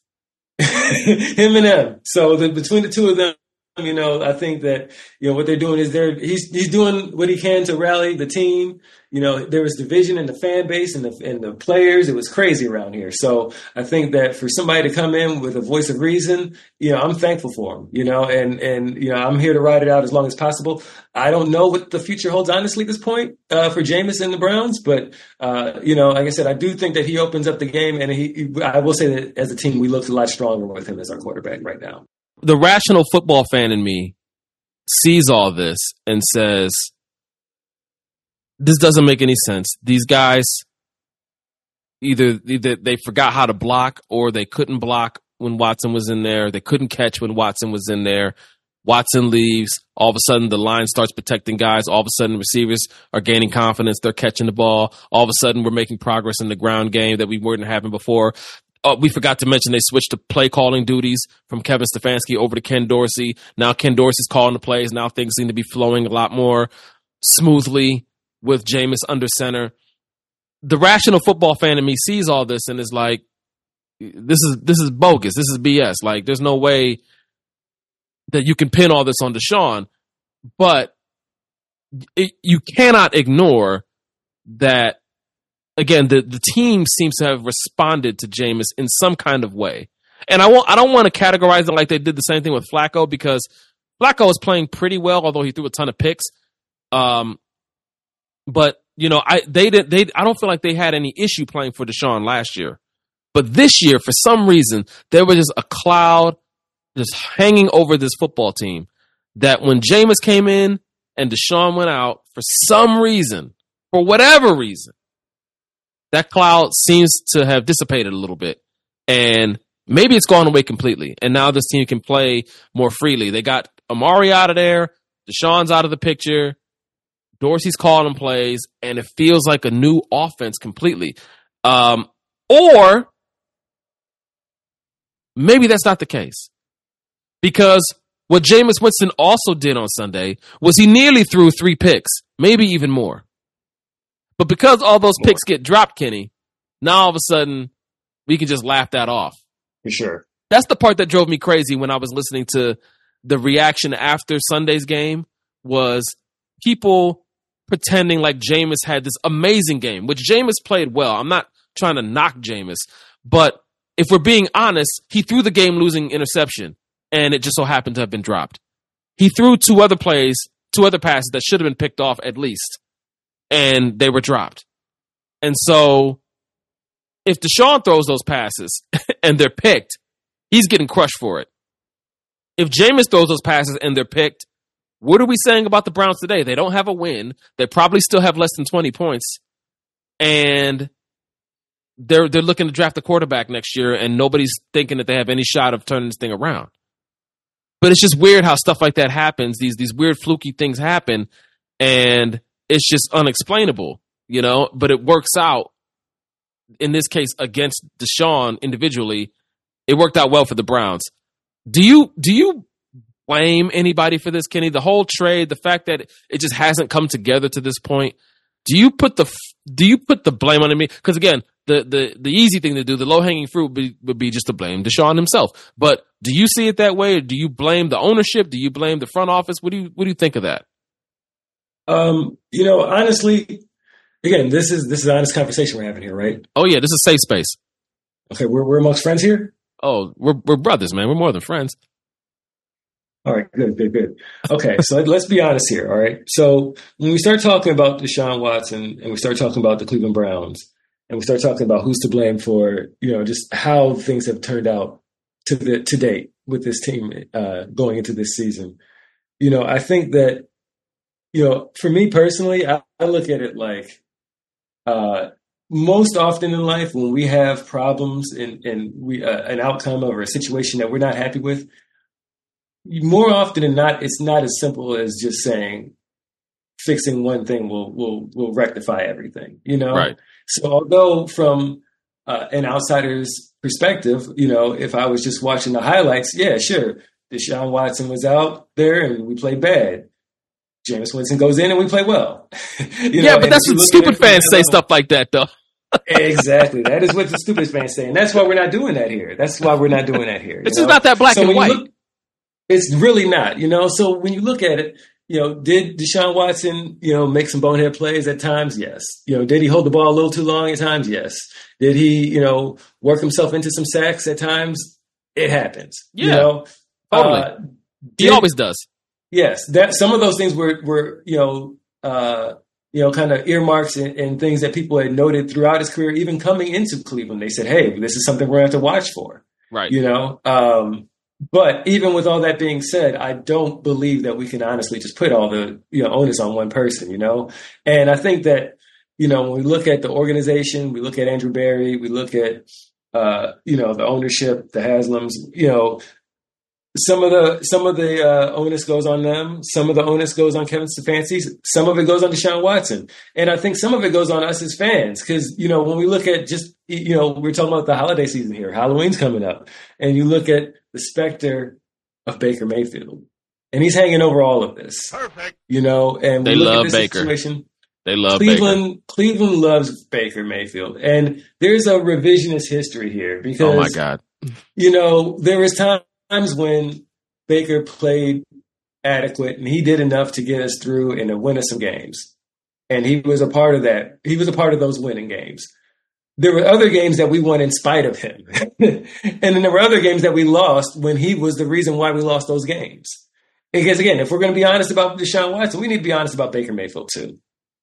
him and them. So the, between the two of them, you know, I think that, you know, what they're doing is they're he's he's doing what he can to rally the team. You know, there was division in the fan base and the and the players. It was crazy around here. So I think that for somebody to come in with a voice of reason, you know, I'm thankful for him. You know, and and you know, I'm here to ride it out as long as possible. I don't know what the future holds, honestly, at this point uh, for Jameis and the Browns. But uh, you know, like I said, I do think that he opens up the game, and he. he I will say that as a team, we look a lot stronger with him as our quarterback right now. The rational football fan in me sees all this and says, this doesn't make any sense. These guys, either, either they forgot how to block or they couldn't block when Watson was in there. They couldn't catch when Watson was in there. Watson leaves. All of a sudden, the line starts protecting guys. All of a sudden, receivers are gaining confidence. They're catching the ball. All of a sudden, we're making progress in the ground game that we weren't having before. Oh, we forgot to mention they switched to play calling duties from Kevin Stefanski over to Ken Dorsey. Now Ken Dorsey's calling the plays. Now things seem to be flowing a lot more smoothly with Jameis under center. The rational football fan in me sees all this and is like, this is this is bogus. This is B S. Like, there's no way that you can pin all this on Deshaun. But it, you cannot ignore that. Again, the, the team seems to have responded to Jameis in some kind of way. And I won't, I don't want to categorize it like they did the same thing with Flacco, because Flacco is playing pretty well, although he threw a ton of picks. Um, but, you know, I they did they I don't feel like they had any issue playing for Deshaun last year. But this year, for some reason, there was just a cloud just hanging over this football team that when Jameis came in and Deshaun went out, for some reason, for whatever reason, that cloud seems to have dissipated a little bit, and maybe it's gone away completely. And now this team can play more freely. They got Amari out of there. Deshaun's out of the picture. Dorsey's calling plays, and it feels like a new offense completely. Um, or maybe that's not the case, because what Jameis Winston also did on Sunday was he nearly threw three picks, maybe even more. But because all those picks get dropped, Kenny, now all of a sudden we can just laugh that off. For sure. That's the part that drove me crazy when I was listening to the reaction after Sunday's game was people pretending like Jameis had this amazing game, which Jameis played well. I'm not trying to knock Jameis, but if we're being honest, he threw the game-losing interception, and it just so happened to have been dropped. He threw two other plays, two other passes that should have been picked off at least, and they were dropped. And so if Deshaun throws those passes and they're picked, he's getting crushed for it. If Jameis throws those passes and they're picked, what are we saying about the Browns today? They don't have a win. They probably still have less than twenty points. And they're they're looking to draft a quarterback next year, and nobody's thinking that they have any shot of turning this thing around. But it's just weird how stuff like that happens. These these weird fluky things happen, and it's just unexplainable, you know? But it works out, in this case, against Deshaun individually. It worked out well for the Browns. Do you do you blame anybody for this, Kenny? The whole trade, the fact that it just hasn't come together to this point. Do you put the do you put the blame on me? Because again, the, the the easy thing to do, the low hanging fruit, would be, would be just to blame Deshaun himself. But do you see it that way, or do you blame the ownership? Do you blame the front office? What do you what do you think of that? Um, you know, honestly, again, this is this is an honest conversation we're having here, right? Oh yeah, this is safe space. Okay, we're we're amongst friends here. Oh, we're we're brothers, man. We're more than friends. All right, good, good, good. Okay, so let's be honest here, all right? So when we start talking about Deshaun Watson and we start talking about the Cleveland Browns and we start talking about who's to blame for, you know, just how things have turned out to the to date with this team uh, going into this season, you know, I think that, you know, for me personally, I, I look at it like uh, most often in life when we have problems and, and we uh, an outcome or a situation that we're not happy with, more often than not, it's not as simple as just saying fixing one thing will will will rectify everything, you know? Right. So although from uh, an outsider's perspective, you know, if I was just watching the highlights, yeah, sure, Deshaun Watson was out there and we played bad. Jameis Winston goes in and we play well. you yeah, know? but that's what stupid fans say stuff like that, though. Exactly. That is what the stupid fans say. And that's why we're not doing that here. That's why we're not doing that here. It's just not that black so and white. Look, it's really not, you know. So when you look at it, you know, did Deshaun Watson, you know, make some bonehead plays at times? Yes. You know, did he hold the ball a little too long at times? Yes. Did he, you know, work himself into some sacks at times? It happens. Yeah. You know? Totally. Uh, he did, always does. Yes. That some of those things were were, you know, uh, you know, kind of earmarks and, and things that people had noted throughout his career, even coming into Cleveland. They said, hey, this is something we're gonna have to watch for. Right. You know? Um But even with all that being said, I don't believe that we can honestly just put all the, you know, onus on one person, you know? And I think that, you know, when we look at the organization, we look at Andrew Berry, we look at, uh, you know, the ownership, the Haslams, you know, some of the some of the uh, onus goes on them. Some of the onus goes on Kevin Stefanski. Some of it goes on Deshaun Watson. And I think some of it goes on us as fans because, you know, when we look at just, you know, we're talking about the holiday season here. Halloween's coming up. And you look at the specter of Baker Mayfield. And he's hanging over all of this. Perfect. You know, and we They look love at this Baker. situation. They love Cleveland, Baker. Cleveland loves Baker Mayfield. And there's a revisionist history here because, Oh, my God. you know, there was times when Baker played adequate and he did enough to get us through and to win us some games. And he was a part of that. He was a part of those winning games. There were other games that we won in spite of him. And then there were other games that we lost when he was the reason why we lost those games. Because again, if we're going to be honest about Deshaun Watson, we need to be honest about Baker Mayfield too.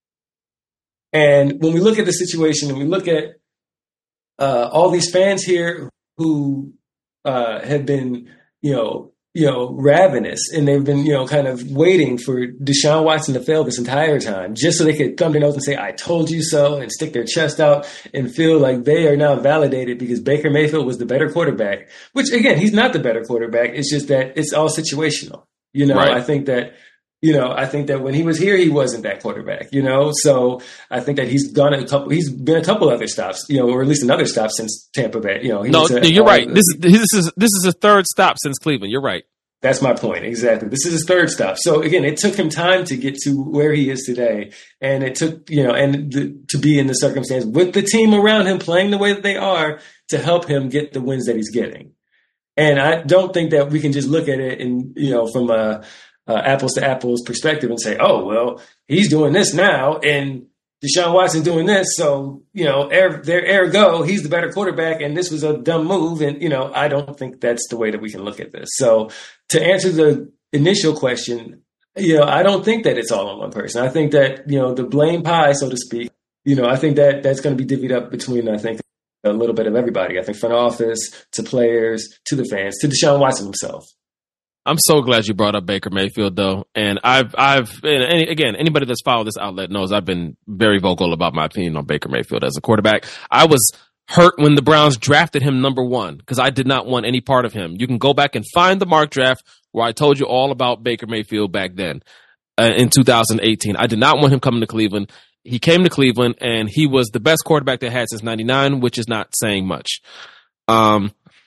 And when we look at the situation and we look at uh, all these fans here who uh, have been, you know, you know, ravenous, and they've been, you know, kind of waiting for Deshaun Watson to fail this entire time, just so they could thumb their nose and say, I told you so, and stick their chest out and feel like they are now validated because Baker Mayfield was the better quarterback, which, again, he's not the better quarterback. It's just that it's all situational. You know, Right. I think that, you know, I think that when he was here, he wasn't that quarterback, you know, so I think that he's gone a couple, he's been a couple other stops, you know, or at least another stop since Tampa Bay, you know. He No, was a, you're uh, right. This is this is this is a third stop since Cleveland. You're right. That's my point. Exactly. This is his third stop. So again, it took him time to get to where he is today. And it took, you know, and the, to be in the circumstance with the team around him playing the way that they are to help him get the wins that he's getting. And I don't think that we can just look at it and, you know, from a, a apples to apples perspective and say, oh, well, he's doing this now and Deshaun Watson doing this. So, you know, er, there, ergo, he's the better quarterback and this was a dumb move. And, you know, I don't think that's the way that we can look at this. So to answer the initial question, you know, I don't think that it's all on one person. I think that, you know, the blame pie, so to speak, you know, I think that that's going to be divvied up between, I think, a little bit of everybody. I think front office, to players, to the fans, to Deshaun Watson himself. I'm so glad you brought up Baker Mayfield, though. And I've, I've, and any, again, anybody that's followed this outlet knows I've been very vocal about my opinion on Baker Mayfield as a quarterback. I was hurt when the Browns drafted him number one because I did not want any part of him. You can go back and find the mock draft where I told you all about Baker Mayfield back then uh, in two thousand eighteen. I did not want him coming to Cleveland. He came to Cleveland and he was the best quarterback they had since ninety-nine, which is not saying much. Um,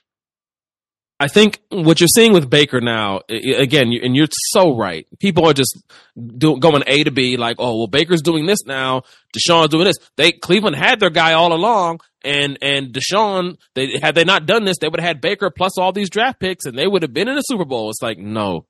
I think what you're seeing with Baker now, again, and you're so right. People are just do, going A to B, like, oh, well, Baker's doing this now, Deshaun's doing this. They Cleveland had their guy all along, and and Deshaun, they had they not done this, they would have had Baker plus all these draft picks, and they would have been in the Super Bowl. It's like, no,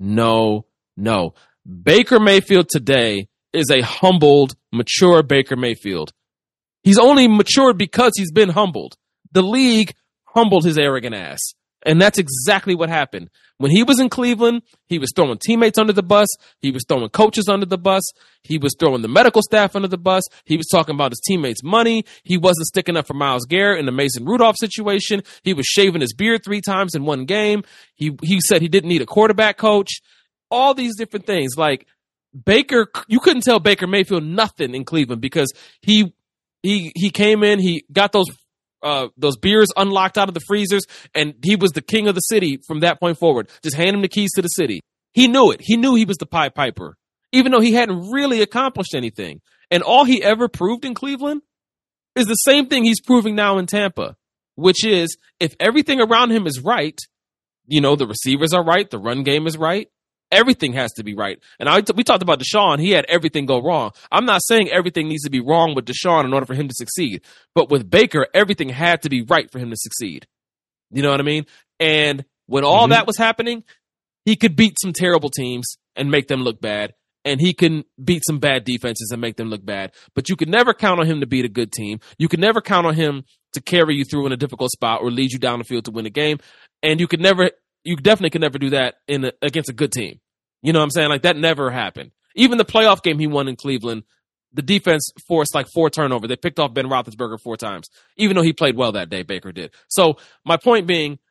no, no. Baker Mayfield today is a humbled, mature Baker Mayfield. He's only matured because he's been humbled. The league humbled his arrogant ass. And that's exactly what happened. When he was in Cleveland, he was throwing teammates under the bus. He was throwing coaches under the bus. He was throwing the medical staff under the bus. He was talking about his teammates' money. He wasn't sticking up for Myles Garrett in the Mason Rudolph situation. He was shaving his beard three times in one game. He he said he didn't need a quarterback coach. All these different things. Like Baker, you couldn't tell Baker Mayfield nothing in Cleveland because he he he came in, he got those Uh, those beers unlocked out of the freezers, and he was the king of the city from that point forward. Just hand him the keys to the city. He knew it. He knew he was the Pied Piper, even though he hadn't really accomplished anything. And all he ever proved in Cleveland is the same thing he's proving now in Tampa, which is if everything around him is right, you know, the receivers are right, the run game is right, everything has to be right. And I, we talked about Deshaun. He had everything go wrong. I'm not saying everything needs to be wrong with Deshaun in order for him to succeed. But with Baker, everything had to be right for him to succeed. You know what I mean? And when all mm-hmm. that was happening, he could beat some terrible teams and make them look bad. And he can beat some bad defenses and make them look bad. But you could never count on him to beat a good team. You could never count on him to carry you through in a difficult spot or lead you down the field to win a game. And you could never... You definitely can never do that in a, against a good team. You know what I'm saying? Like, that never happened. Even the playoff game he won in Cleveland, the defense forced like four turnovers. They picked off Ben Roethlisberger four times, even though he played well that day, Baker did. So my point being,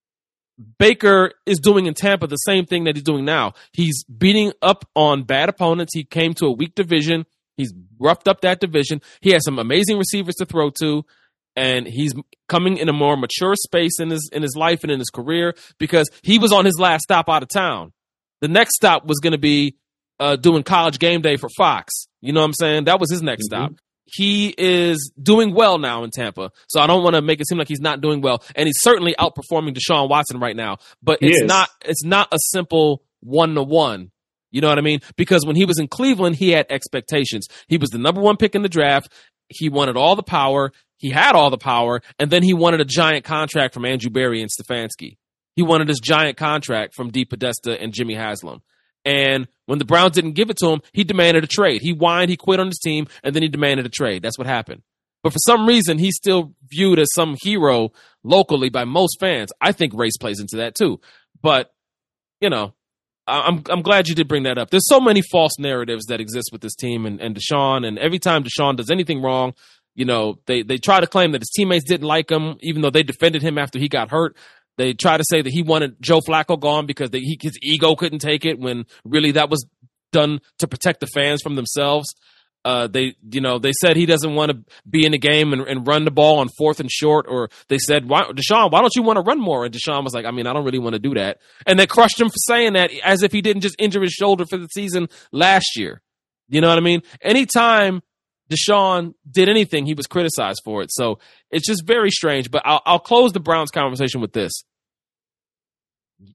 Baker is doing in Tampa the same thing that he's doing now. He's beating up on bad opponents. He came to a weak division. He's roughed up that division. He has some amazing receivers to throw to. And he's coming in a more mature space in his in his life and in his career because he was on his last stop out of town. The next stop was going to be uh, doing College Game Day for Fox. You know what I'm saying? That was his next mm-hmm. stop. He is doing well now in Tampa, so I don't want to make it seem like he's not doing well. And he's certainly outperforming Deshaun Watson right now. But he it's is. not it's not a simple one to one. You know what I mean? Because when he was in Cleveland, he had expectations. He was the number one pick in the draft. He wanted all the power. He had all the power, and then he wanted a giant contract from Andrew Berry and Stefanski. He wanted this giant contract from Dee Podesta and Jimmy Haslam. And when the Browns didn't give it to him, he demanded a trade. He whined, he quit on his team, and then he demanded a trade. That's what happened. But for some reason, he's still viewed as some hero locally by most fans. I think race plays into that too. But, you know, I'm I'm glad you did bring that up. There's so many false narratives that exist with this team and, and Deshaun, and every time Deshaun does anything wrong, you know, they, they try to claim that his teammates didn't like him, even though they defended him after he got hurt. They try to say that he wanted Joe Flacco gone because they, he, his ego couldn't take it, when really that was done to protect the fans from themselves. Uh, they, you know, they said he doesn't want to be in the game and, and run the ball on fourth and short, or they said, why, Deshaun, why don't you want to run more? And Deshaun was like, I mean, I don't really want to do that. And they crushed him for saying that, as if he didn't just injure his shoulder for the season last year. You know what I mean? Anytime Deshaun did anything, he was criticized for it. So it's just very strange. But I'll, I'll close the Browns conversation with this.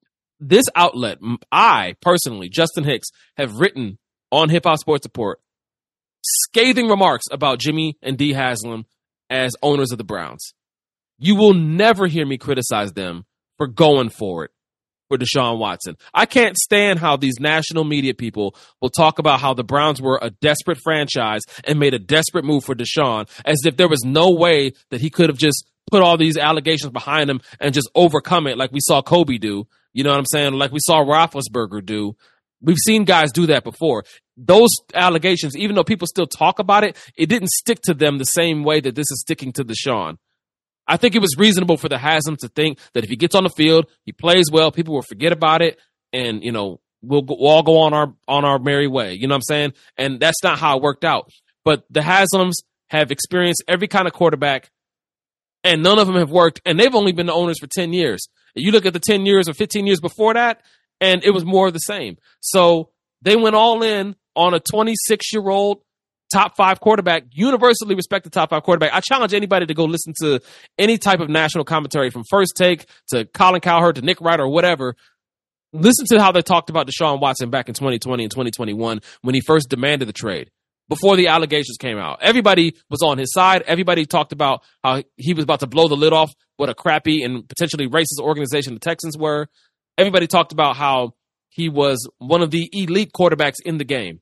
this outlet, I personally, Justin Hicks, have written on Hip Hop Sports Report scathing remarks about Jimmy and Dee Haslam as owners of the Browns. You will never hear me criticize them for going for it for Deshaun Watson. I can't stand how these national media people will talk about how the Browns were a desperate franchise and made a desperate move for Deshaun, as if there was no way that he could have just put all these allegations behind him and just overcome it like we saw Kobe do. You know what I'm saying? Like we saw Roethlisberger do. We've seen guys do that before. Those allegations, even though people still talk about it, it didn't stick to them the same way that this is sticking to Deshaun. I think it was reasonable for the Haslam to think that if he gets on the field, he plays well, people will forget about it, and, you know, we'll, go, we'll all go on our on our merry way. You know what I'm saying? And that's not how it worked out. But the Haslams have experienced every kind of quarterback, and none of them have worked, and they've only been the owners for ten years. You look at the ten years or fifteen years before that, and it was more of the same. So they went all in on a twenty-six-year-old top five quarterback, universally respected top five quarterback. I challenge anybody to go listen to any type of national commentary from First Take to Colin Cowherd to Nick Wright or whatever. Listen to how they talked about Deshaun Watson back in twenty twenty and twenty twenty-one when he first demanded the trade, before the allegations came out. Everybody was on his side. Everybody talked about how he was about to blow the lid off what a crappy and potentially racist organization the Texans were. Everybody talked about how he was one of the elite quarterbacks in the game.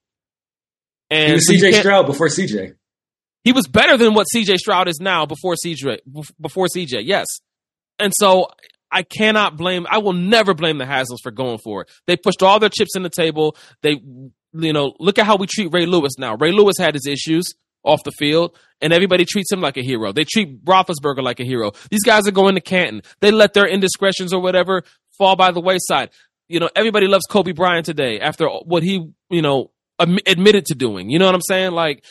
And he was C J Stroud before C J. He was better than what C J Stroud is now before C J. Before C J, yes. And so I cannot blame. I will never blame the Haslams for going for it. They pushed all their chips in the table. They, you know, look at how we treat Ray Lewis now. Ray Lewis had his issues off the field, and everybody treats him like a hero. They treat Roethlisberger like a hero. These guys are going to Canton. They let their indiscretions or whatever fall by the wayside. You know, everybody loves Kobe Bryant today after what he, you know, admitted to doing. You know what I'm saying? Like,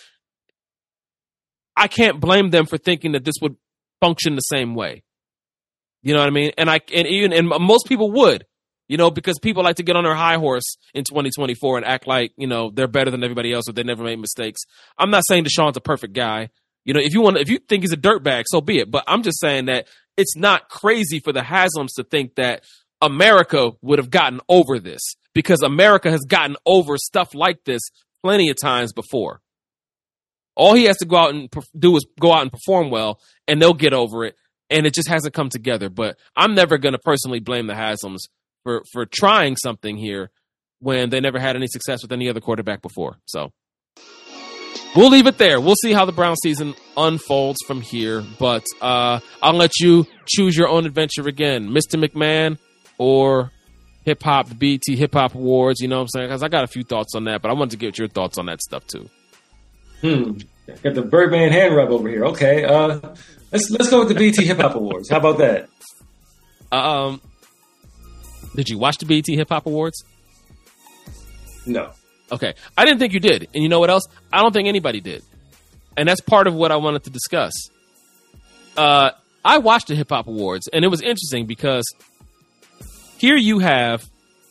I can't blame them for thinking that this would function the same way. You know what I mean? And I and even and most people would, you know, because people like to get on their high horse in twenty twenty-four and act like, you know, they're better than everybody else or they never made mistakes. I'm not saying Deshaun's a perfect guy. You know, if you want, if you think he's a dirtbag, so be it. But I'm just saying that it's not crazy for the Haslams to think that America would have gotten over this, because America has gotten over stuff like this plenty of times before. All he has to go out and do is go out and perform well, and they'll get over it. And it just hasn't come together. But I'm never going to personally blame the Haslams for, for trying something here when they never had any success with any other quarterback before. So we'll leave it there. We'll see how the Brown season unfolds from here. But uh, I'll let you choose your own adventure again. Mister McMahon or hip hop, the B E T Hip Hop Awards, you know what I'm saying? Because I got a few thoughts on that, but I wanted to get your thoughts on that stuff too. Hmm. Got the Birdman hand rub over here. Okay. Uh, let's let's go with the B E T Hip Hop Awards. How about that? Um, did you watch the B E T Hip Hop Awards? No. Okay. I didn't think you did. And you know what else? I don't think anybody did. And that's part of what I wanted to discuss. Uh, I watched the Hip Hop Awards, and it was interesting because here you have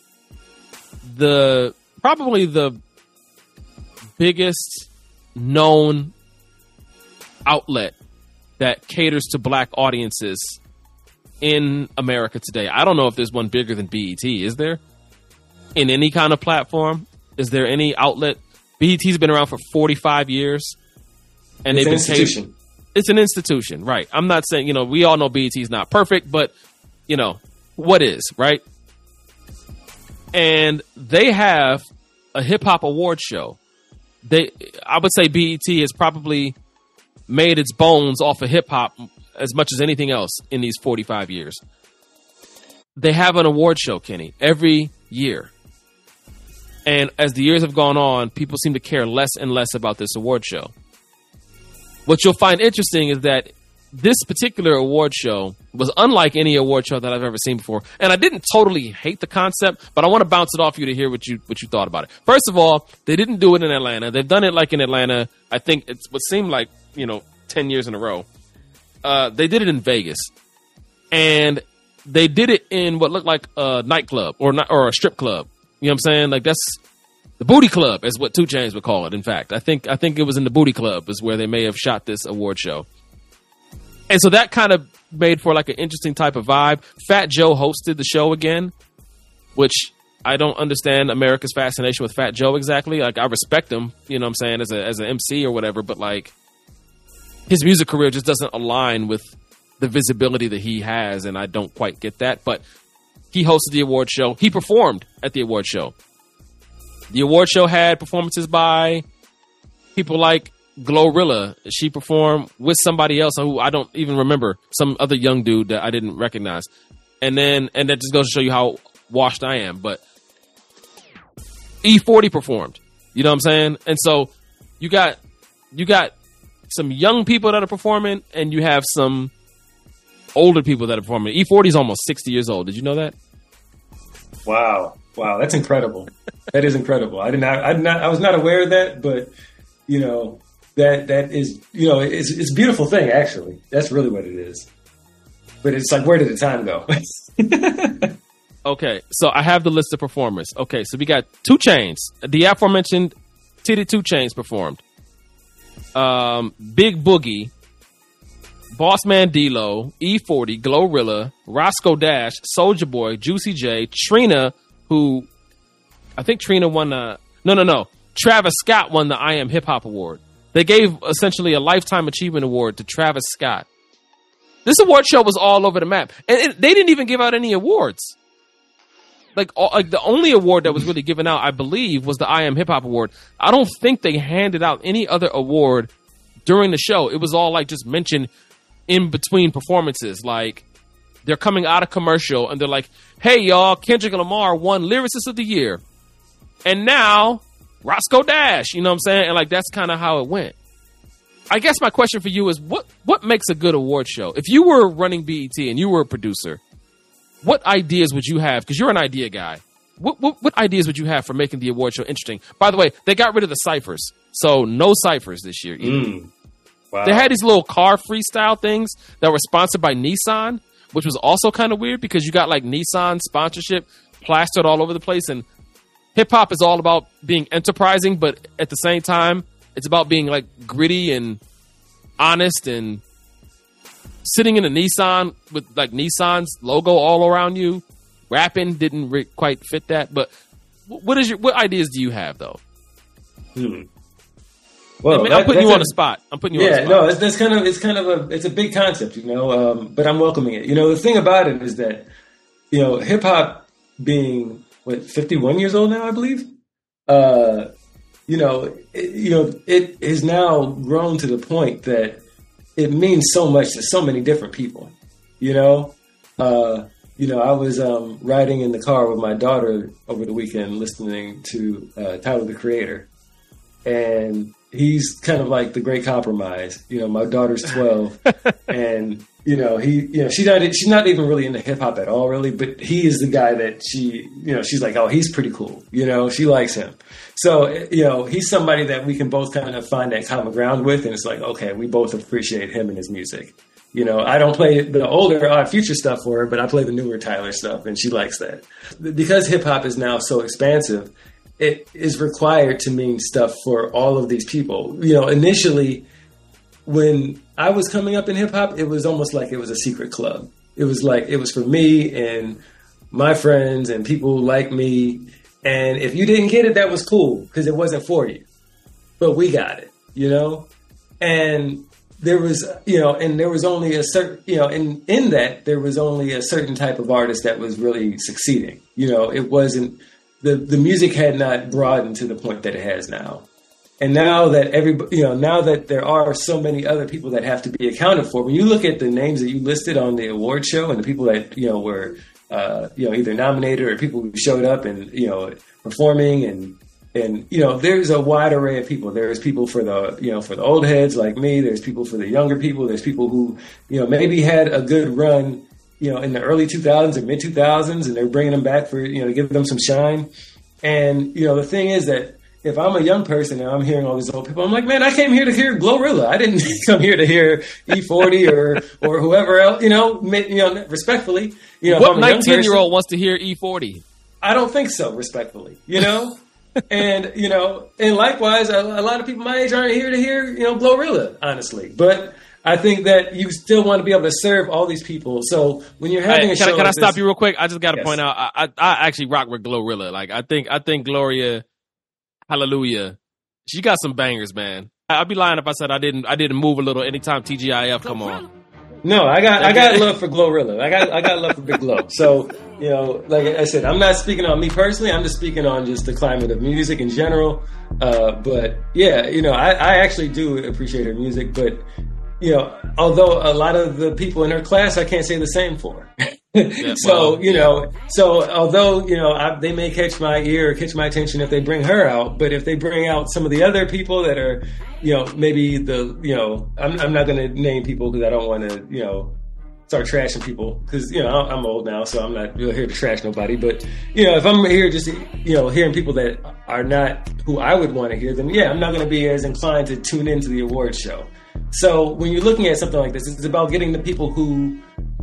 the probably the biggest known outlet that caters to black audiences in America today. I don't know if there's one bigger than B E T. Is there? In any kind of platform? Is there any outlet? B E T's been around for forty-five years. And it's they've an been institution. Paid. It's an institution, right? I'm not saying, you know, we all know B E T is not perfect, but, you know, what is, right? And they have a hip hop award show. They, I would say B E T has probably made its bones off of hip hop as much as anything else in these forty-five years. They have an award show, Kenny, every year. And as the years have gone on, people seem to care less and less about this award show. What you'll find interesting is that this particular award show was unlike any award show that I've ever seen before. And I didn't totally hate the concept, but I want to bounce it off you to hear what you what you thought about it. First of all, they didn't do it in Atlanta. They've done it like in Atlanta. I think it's what seemed like, you know, ten years in a row. Uh, they did it in Vegas. And they did it in what looked like a nightclub or not, or a strip club. You know what I'm saying? Like, that's the Booty Club is what two Chainz would call it. In fact, I think I think it was in the Booty Club is where they may have shot this award show. And so that kind of made for like an interesting type of vibe. Fat Joe hosted the show again, which I don't understand America's fascination with Fat Joe exactly. Like, I respect him, you know what I'm saying, as a as an M C or whatever, but like his music career just doesn't align with the visibility that he has, and I don't quite get that. But he hosted the award show. He performed at the award show. The award show had performances by people like Glorilla. She performed with somebody else who I don't even remember, some other young dude that I didn't recognize. And then, and that just goes to show you how washed I am. But E forty performed. You know what I'm saying? And so you got you got some young people that are performing, and you have some older people that are performing. E forty is almost sixty years old. Did you know that? Wow. Wow, that's incredible. That is incredible. I did not I did not I was not aware of that, but you know, that that is, you know, it's it's a beautiful thing actually. That's really what it is. But it's like, where did the time go? Okay, so I have the list of performers. Okay, so we got two Chainz. The aforementioned Titty two Chainz performed. Um, Big Boogie, Boss Man D-Lo, E forty, Glorilla, Roscoe Dash, Soulja Boy, Juicy J, Trina, who I think Trina won the no no no Travis Scott won the I Am Hip Hop Award. They gave essentially a Lifetime Achievement Award to Travis Scott. This award show was all over the map, and it, they didn't even give out any awards. Like, all, like the only award that was really given out, I believe, was the I Am Hip Hop Award. I don't think they handed out any other award during the show. It was all like just mentioned in between performances. Like, they're coming out of commercial and they're like, "Hey y'all, Kendrick Lamar won Lyricist of the Year, and now Roscoe Dash." You know what I'm saying? And like, that's kind of how it went. I guess my question for you is, what what makes a good award show? If you were running B E T and you were a producer, what ideas would you have? Because you're an idea guy. What, what what ideas would you have for making the award show interesting? By the way, they got rid of the ciphers, so no ciphers this year either. Mm. Wow. They had these little car freestyle things that were sponsored by Nissan, which was also kind of weird because you got like Nissan sponsorship plastered all over the place. And hip hop is all about being enterprising, but at the same time, it's about being like gritty and honest, and sitting in a Nissan with like Nissan's logo all around you. Rapping didn't re- quite fit that. But what is your what ideas do you have though? Hmm. Well, I mean, that, I'm putting you a, on the spot. I'm putting you yeah, on the spot. no, it's, that's kind of it's kind of a it's a big concept, you know. Um, but I'm welcoming it. You know, the thing about it is that, you know, hip hop being what fifty-one years old now, I believe. Uh, you know, it, you know, it has now grown to the point that it means so much to so many different people. You know, uh, you know, I was um, riding in the car with my daughter over the weekend, listening to uh, Tyler the Creator, and he's kind of like the great compromise. You know, my daughter's twelve, and you know, he, you know, she's not, she's not even really into hip hop at all, really. But he is the guy that she, you know, she's like, oh, he's pretty cool. You know, she likes him. So, you know, he's somebody that we can both kind of find that common ground with, and it's like, okay, we both appreciate him and his music. You know, I don't play the older uh, Future stuff for her, but I play the newer Tyler stuff, and she likes that. Because hip hop is now so expansive, it is required to mean stuff for all of these people. You know, initially, when I was coming up in hip hop, it was almost like it was a secret club. It was like, it was for me and my friends and people like me. And if you didn't get it, that was cool because it wasn't for you. But we got it, you know? And there was, you know, and there was only a certain, you know, in, in that, there was only a certain type of artist that was really succeeding. You know, it wasn't, the, the music had not broadened to the point that it has now. And now that everybody, you know, now that there are so many other people that have to be accounted for, when you look at the names that you listed on the award show and the people that, you know, were, uh, you know, either nominated or people who showed up and, you know, performing and, and, you know, there's a wide array of people. There's people for the, you know, for the old heads like me. There's people for the younger people. There's people who, you know, maybe had a good run, you know, in the early two thousands or mid two thousands, and they're bringing them back for, you know, to give them some shine. And, you know, the thing is that if I'm a young person and I'm hearing all these old people, I'm like, man, I came here to hear Glorilla. I didn't come here to hear E forty or or whoever else, you know, you know, respectfully. You know, what nineteen-year-old wants to hear E forty? I don't think so, respectfully, you know? And, you know, and likewise, a, a lot of people my age aren't here to hear, you know, Glorilla, honestly. But I think that you still want to be able to serve all these people. So when you're having hey, a can show, I, can like I stop this, you real quick? I just got to yes. point out. I, I I actually rock with Glorilla. Like I think I think Gloria, Hallelujah, she got some bangers, man. I'd be lying if I said I didn't I didn't move a little anytime T G I F come on. No, I got I got love for Glorilla. I got I got love for Big Glow. So, you know, like I said, I'm not speaking on me personally. I'm just speaking on just the climate of music in general. Uh, but yeah, you know, I, I actually do appreciate her music. But you know, although a lot of the people in her class, I can't say the same for. yeah, so well, you yeah. know, so although you know I, they may catch my ear or catch my attention if they bring her out, but if they bring out some of the other people that are, you know, maybe the you know, I'm, I'm not going to name people because I don't want to, you know, start trashing people because you know I'm old now, so I'm not really here to trash nobody. But you know, if I'm here just you know hearing people that are not who I would want to hear, then yeah, I'm not going to be as inclined to tune into the award show. So when you're looking at something like this, it's about getting the people who,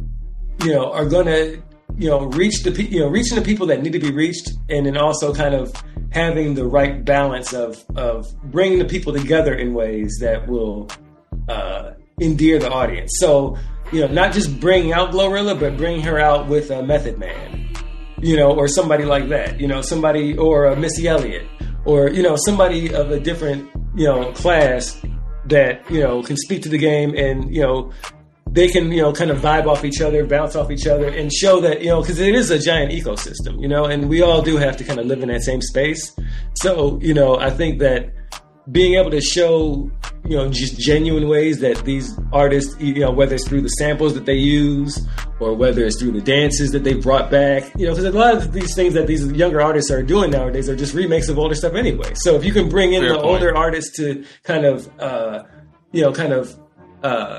you know, are going to, you know, reach the, you know, reaching the people that need to be reached, and then also kind of having the right balance of of bringing the people together in ways that will uh, endear the audience. So, you know, not just bringing out Glorilla, but bring her out with a Method Man, you know, or somebody like that, you know, somebody or a Missy Elliott, or you know, somebody of a different, you know, class that, you know, can speak to the game and, you know, they can, you know, kind of vibe off each other, bounce off each other and show that, you know, because it is a giant ecosystem, you know, and we all do have to kind of live in that same space. So, you know, I think that being able to show, you know, just genuine ways that these artists, you know, whether it's through the samples that they use or whether it's through the dances that they brought back, you know, because a lot of these things that these younger artists are doing nowadays are just remakes of older stuff anyway. So if you can bring in Fair the point. older artists to kind of, uh, you know, kind of uh,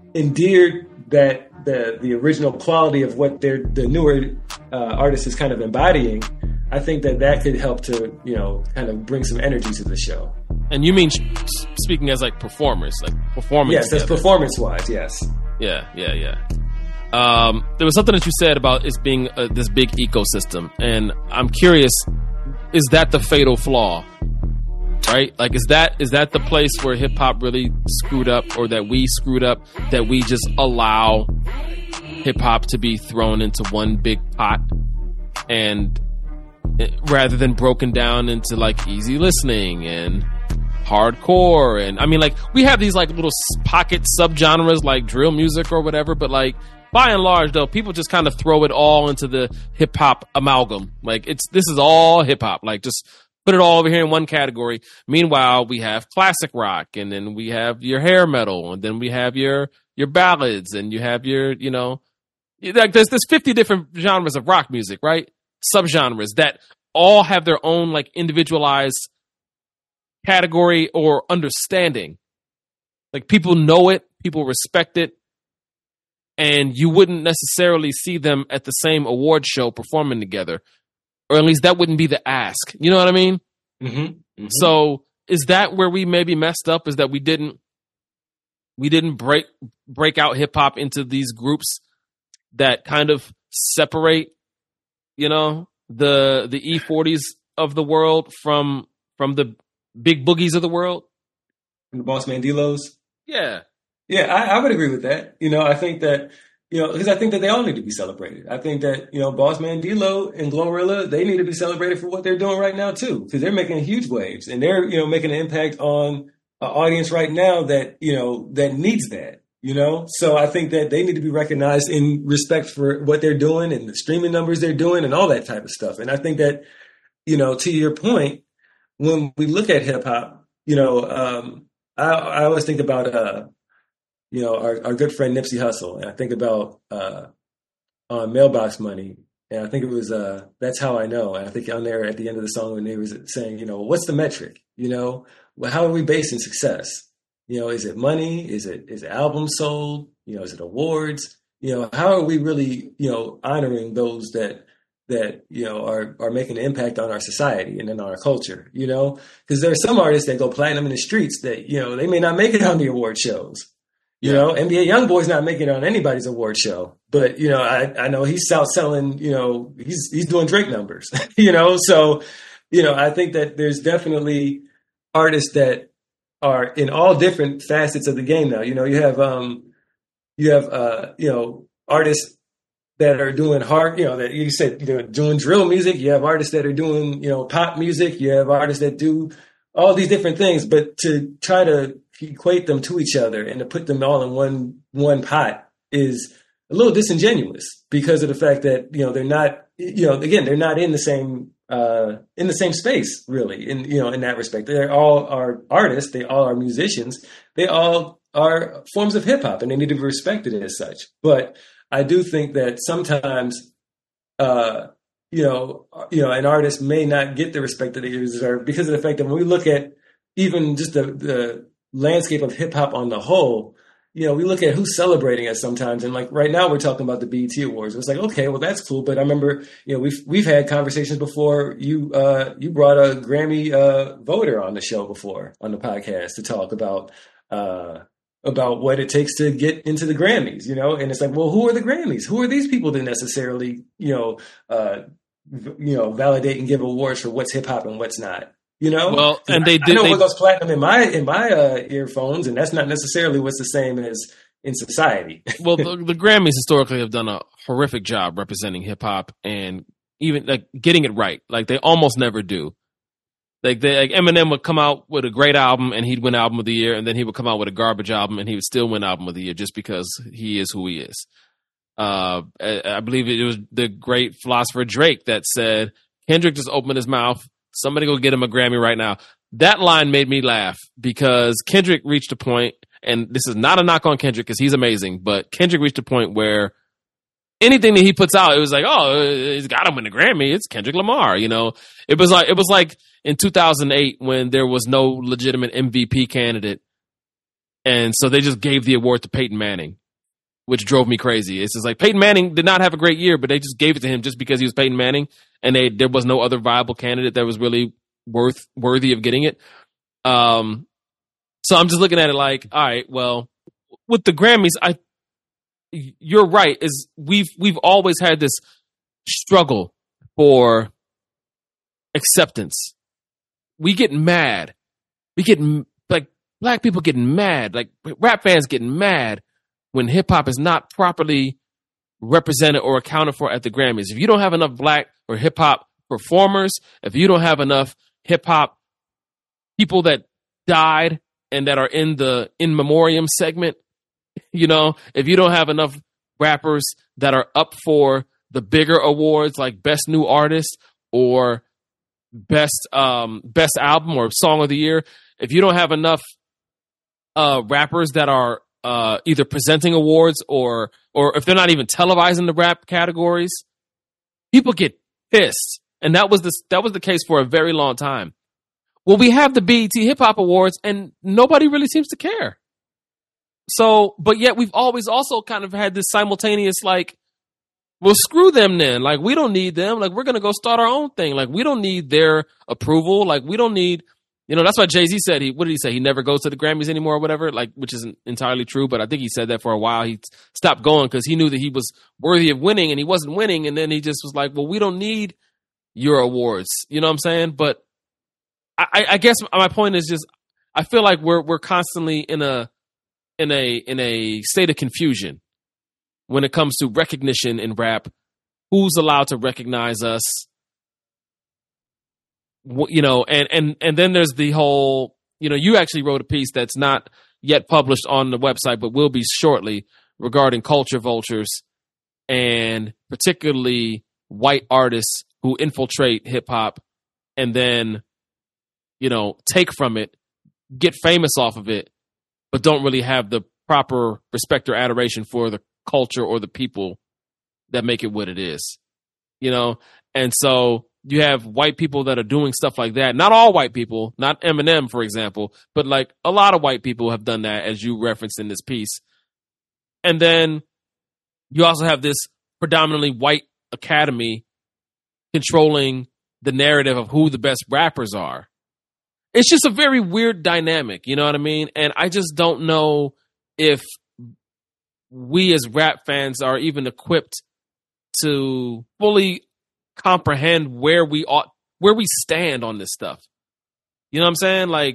endear that the the original quality of what they're, the newer uh, artist is kind of embodying, I think that that could help to, you know, kind of bring some energy to the show. And you mean speaking as like performers, like performance? Yes, that's performance wise. Yes. Yeah, yeah, yeah. Um, there was something that you said about it being uh, this big ecosystem, and I'm curious: is that the fatal flaw? Right? Like, is that is that the place where hip hop really screwed up, or that we screwed up? That we just allow hip hop to be thrown into one big pot, and rather than broken down into like easy listening and hardcore, and I mean, like, we have these like little pocket subgenres like drill music or whatever, but like by and large though, people just kind of throw it all into the hip hop amalgam. Like, it's this is all hip hop. Like, just put it all over here in one category. Meanwhile, we have classic rock, and then we have your hair metal, and then we have your your ballads, and you have your, you know, like there's there's fifty different genres of rock music, right? Subgenres that all have their own like individualized category or understanding. Like, people know it, people respect it, and you wouldn't necessarily see them at the same award show performing together, or at least that wouldn't be the ask. You know what I mean? Mm-hmm. Mm-hmm. So is that where we maybe messed up? Is that we didn't we didn't break break out hip hop into these groups that kind of separate, you know, the the E forties of the world from from the big boogies of the world? And the Boss Man D-Los? Yeah. Yeah, I, I would agree with that. You know, I think that, you know, because I think that they all need to be celebrated. I think that, you know, Boss Man D-Lo and Glorilla, they need to be celebrated for what they're doing right now, too, because they're making huge waves and they're, you know, making an impact on an audience right now that, you know, that needs that, you know? So I think that they need to be recognized in respect for what they're doing and the streaming numbers they're doing and all that type of stuff. And I think that, you know, to your point, when we look at hip hop, you know, um, I, I always think about, uh, you know, our, our good friend Nipsey Hussle. And I think about uh, on Mailbox Money. And I think it was, uh, That's How I Know. And I think on there at the end of the song when they was saying, you know, what's the metric? You know, well, how are we basing success? You know, is it money? Is it is it albums sold? You know, is it awards? You know, how are we really, you know, honoring those that that, you know, are, are making an impact on our society and in our culture, you know, because there are some artists that go platinum in the streets that, you know, they may not make it on the award shows. You yeah. know, N B A Youngboy's not making it on anybody's award show, but, you know, I, I know he's out selling, you know, he's, he's doing Drake numbers, you know? So, you know, I think that there's definitely artists that are in all different facets of the game now. You know, you have um, you have uh, you know, artists that are doing hard, you know, that you said, you know, doing drill music. You have artists that are doing, you know, pop music. You have artists that do all these different things, but to try to equate them to each other and to put them all in one one pot is a little disingenuous because of the fact that, you know, they're not, you know, again, they're not in the same uh, in the same space, really, in, you know, in that respect. They're all are artists. They all are musicians. They all are forms of hip hop, and they need to be respected as such. But I do think that sometimes, uh, you know, you know, an artist may not get the respect that they deserve because of the fact that when we look at even just the, the landscape of hip hop on the whole, you know, we look at who's celebrating it sometimes. And like right now we're talking about the B E T Awards. It's like, okay, well, that's cool. But I remember, you know, we've, we've had conversations before. You, uh, you brought a Grammy, uh, voter on the show before on the podcast to talk about, uh, about what it takes to get into the Grammys, you know? And it's like, well, who are the Grammys? Who are these people to necessarily, you know, uh, v- you know, validate and give awards for what's hip hop and what's not? You know, well, and they I, did. I know they, what goes platinum in my in my uh, earphones, and that's not necessarily what's the same as in society. well, the, the Grammys historically have done a horrific job representing hip hop and even like getting it right. Like they almost never do. Like they, like Eminem would come out with a great album and he'd win Album of the Year, and then he would come out with a garbage album and he would still win Album of the Year just because he is who he is. Uh, I, I believe it was the great philosopher Drake that said, "Kendrick just opened his mouth. Somebody go get him a Grammy right now." That line made me laugh because Kendrick reached a point, and this is not a knock on Kendrick because he's amazing, but Kendrick reached a point where anything that he puts out, it was like, oh, he's got to win a Grammy. It's Kendrick Lamar, you know. It was like it was like in two thousand eight when there was no legitimate M V P candidate, and so they just gave the award to Peyton Manning, which drove me crazy. It's just like Peyton Manning did not have a great year, but they just gave it to him just because he was Peyton Manning, and they, there was no other viable candidate that was really worth worthy of getting it. Um, so I'm just looking at it like, all right, well, with the Grammys, I you're right. Is we've we've always had this struggle for acceptance. We get mad. We get like black people getting mad, like rap fans getting mad when hip hop is not properly represented or accounted for at the Grammys. If you don't have enough black or hip hop performers, if you don't have enough hip hop people that died and that are in the in memoriam segment, you know, if you don't have enough rappers that are up for the bigger awards like Best New Artist or Best um, Best Album or Song of the Year, if you don't have enough uh, rappers that are uh, either presenting awards or or if they're not even televising the rap categories, people get pissed. And that was the that was the case for a very long time. Well, we have the B E T Hip Hop Awards, and nobody really seems to care. So, but yet we've always also kind of had this simultaneous, like, well, screw them then. Like, we don't need them. Like, we're going to go start our own thing. Like, we don't need their approval. Like, we don't need, you know, that's why Jay-Z said, he, what did he say? He never goes to the Grammys anymore or whatever, like, which isn't entirely true. But I think he said that for a while. He stopped going because he knew that he was worthy of winning and he wasn't winning. And then he just was like, well, we don't need your awards. You know what I'm saying? But I, I guess my point is just, I feel like we're, we're constantly in a, in a, in a state of confusion when it comes to recognition in rap. Who's allowed to recognize us? You know, and, and, and then there's the whole, you know, you actually wrote a piece that's not yet published on the website, but will be shortly, regarding culture vultures and particularly white artists who infiltrate hip hop and then, you know, take from it, get famous off of it, but don't really have the proper respect or adoration for the culture or the people that make it what it is, you know? And so you have white people that are doing stuff like that. Not all white people, not Eminem, for example, but like a lot of white people have done that, as you referenced in this piece. And then you also have this predominantly white academy controlling the narrative of who the best rappers are. It's just a very weird dynamic, you know what I mean? And I just don't know if we as rap fans are even equipped to fully comprehend where we ought, where we stand on this stuff. You know what I'm saying? Like,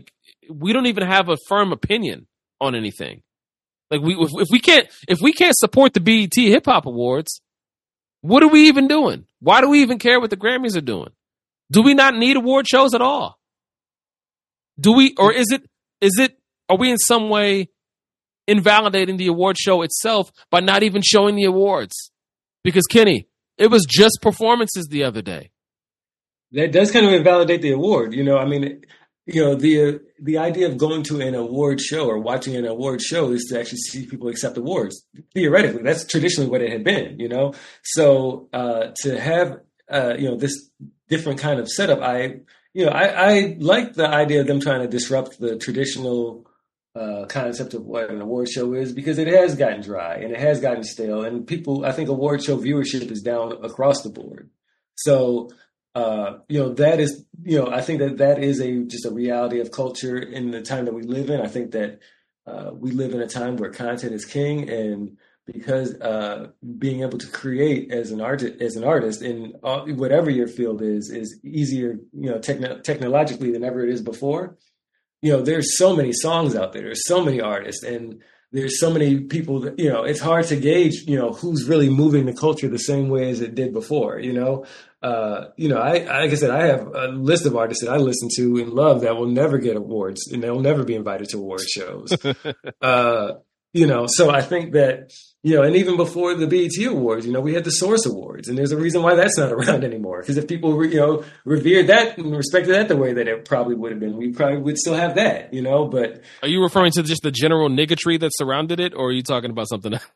we don't even have a firm opinion on anything. Like we, if, if we can't, if we can't support the B E T Hip Hop Awards, what are we even doing? Why do we even care what the Grammys are doing? Do we not need award shows at all? Do we, or is it, is it, are we in some way invalidating the award show itself by not even showing the awards? Because Kenny, it was just performances the other day. That does kind of invalidate the award. You know, I mean, you know, the uh, the idea of going to an award show or watching an award show is to actually see people accept awards. Theoretically, that's traditionally what it had been, you know. So uh, to have, uh, you know, this different kind of setup, I, you know, I, I like the idea of them trying to disrupt the traditional uh, concept of what an award show is, because it has gotten dry and it has gotten stale. And people, I think award show viewership is down across the board. So, Uh, you know, that is, you know, I think that that is a just a reality of culture in the time that we live in. I think that uh, we live in a time where content is king, and because uh, being able to create as an artist, as an artist in all, whatever your field is, is easier, you know, techn- technologically than ever it is before. You know, there's so many songs out there. There's so many artists, and there's so many people that, you know, it's hard to gauge, you know, who's really moving the culture the same way as it did before, you know. Uh, you know, I, like I said, I have a list of artists that I listen to and love that will never get awards, and they'll never be invited to award shows. uh, you know, so I think that, you know, and even before the B E T Awards, you know, we had the Source Awards, and there's a reason why that's not around anymore. Because if people, re, you know, revered that and respected that the way that it probably would have been, we probably would still have that, you know. But are you referring to just the general niggatry that surrounded it, or are you talking about something else?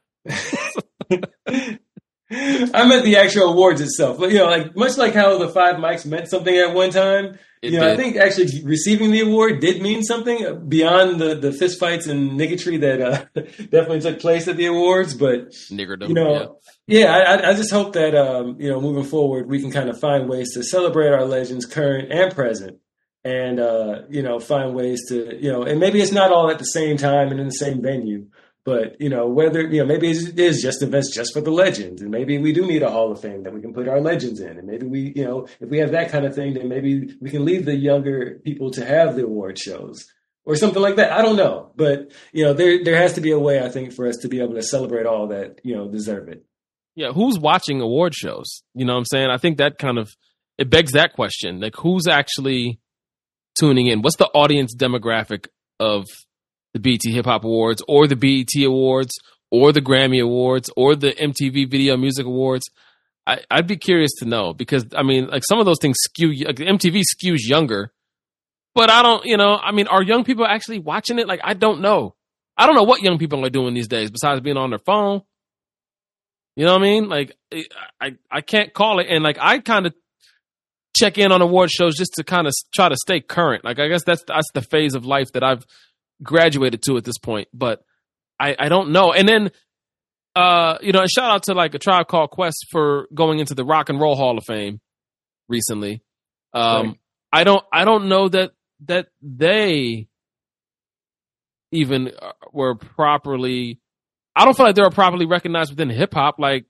I meant the actual awards itself. You know, like much like how the five mics meant something at one time. It you know, did. I think actually receiving the award did mean something beyond the, the fistfights and niggatry that uh, definitely took place at the awards. But Niggerdom, you know, yeah, yeah I, I just hope that um, you know, moving forward, we can kind of find ways to celebrate our legends, current and present, and uh, you know, find ways to, you know, and maybe it's not all at the same time and in the same venue. But, you know, whether, you know, maybe it is just events just for the legends. And maybe we do need a Hall of Fame that we can put our legends in. And maybe we, you know, if we have that kind of thing, then maybe we can leave the younger people to have the award shows or something like that. I don't know. But, you know, there there has to be a way, I think, for us to be able to celebrate all that, you know, deserve it. Yeah. Who's watching award shows? You know what I'm saying? I think that kind of, it begs that question. Like, who's actually tuning in? What's the audience demographic of the B E T Hip Hop Awards, or the B E T Awards, or the Grammy Awards, or the M T V Video Music Awards? I, I'd be curious to know, because, I mean, like, some of those things skew, like, M T V skews younger, but I don't, you know, I mean, are young people actually watching it? Like, I don't know. I don't know what young people are doing these days besides being on their phone. You know what I mean? Like, I, I can't call it. And, like, I kind of check in on award shows just to kind of try to stay current. Like, I guess that's that's the phase of life that I've graduated to at this point, but I, I don't know. And then, uh, you know, a shout out to like A Tribe Called Quest for going into the Rock and Roll Hall of Fame recently. Um, right. I don't, I don't know that that they even were properly. I don't feel like they were properly recognized within hip hop. Like,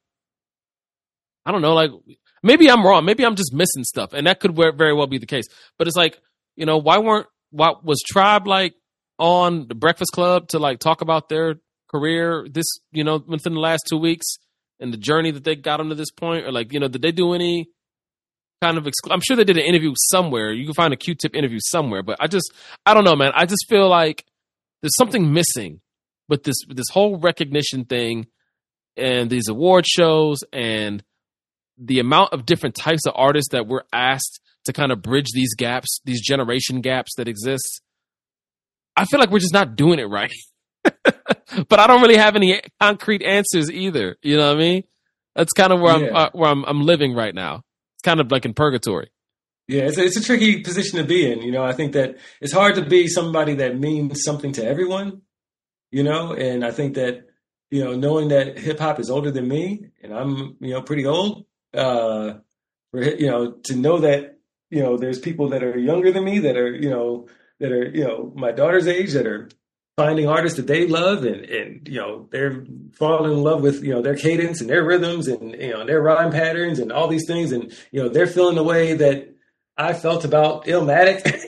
I don't know, like maybe I'm wrong. Maybe I'm just missing stuff, and that could very well be the case. But it's like, you know, why weren't why was Tribe like on the Breakfast Club to like talk about their career this, you know, within the last two weeks and the journey that they got them to this point? Or like, you know, did they do any kind of, exclu- I'm sure they did an interview somewhere. You can find a Q-Tip interview somewhere, but I just, I don't know, man. I just feel like there's something missing with this, this whole recognition thing and these award shows and the amount of different types of artists that we're asked to kind of bridge these gaps, these generation gaps that exist. I feel like we're just not doing it right. But I don't really have any concrete answers either. You know what I mean? That's kind of where yeah. I'm uh, where I'm, I'm living right now. It's kind of like in purgatory. Yeah, it's a, it's a tricky position to be in. You know, I think that it's hard to be somebody that means something to everyone, you know, and I think that, you know, knowing that hip hop is older than me and I'm, you know, pretty old, uh, for, you know, to know that, you know, there's people that are younger than me that are, you know, that are, you know, my daughter's age that are finding artists that they love and, and, you know, they're falling in love with, you know, their cadence and their rhythms and, you know, their rhyme patterns and all these things. And, you know, they're feeling the way that I felt about Illmatic.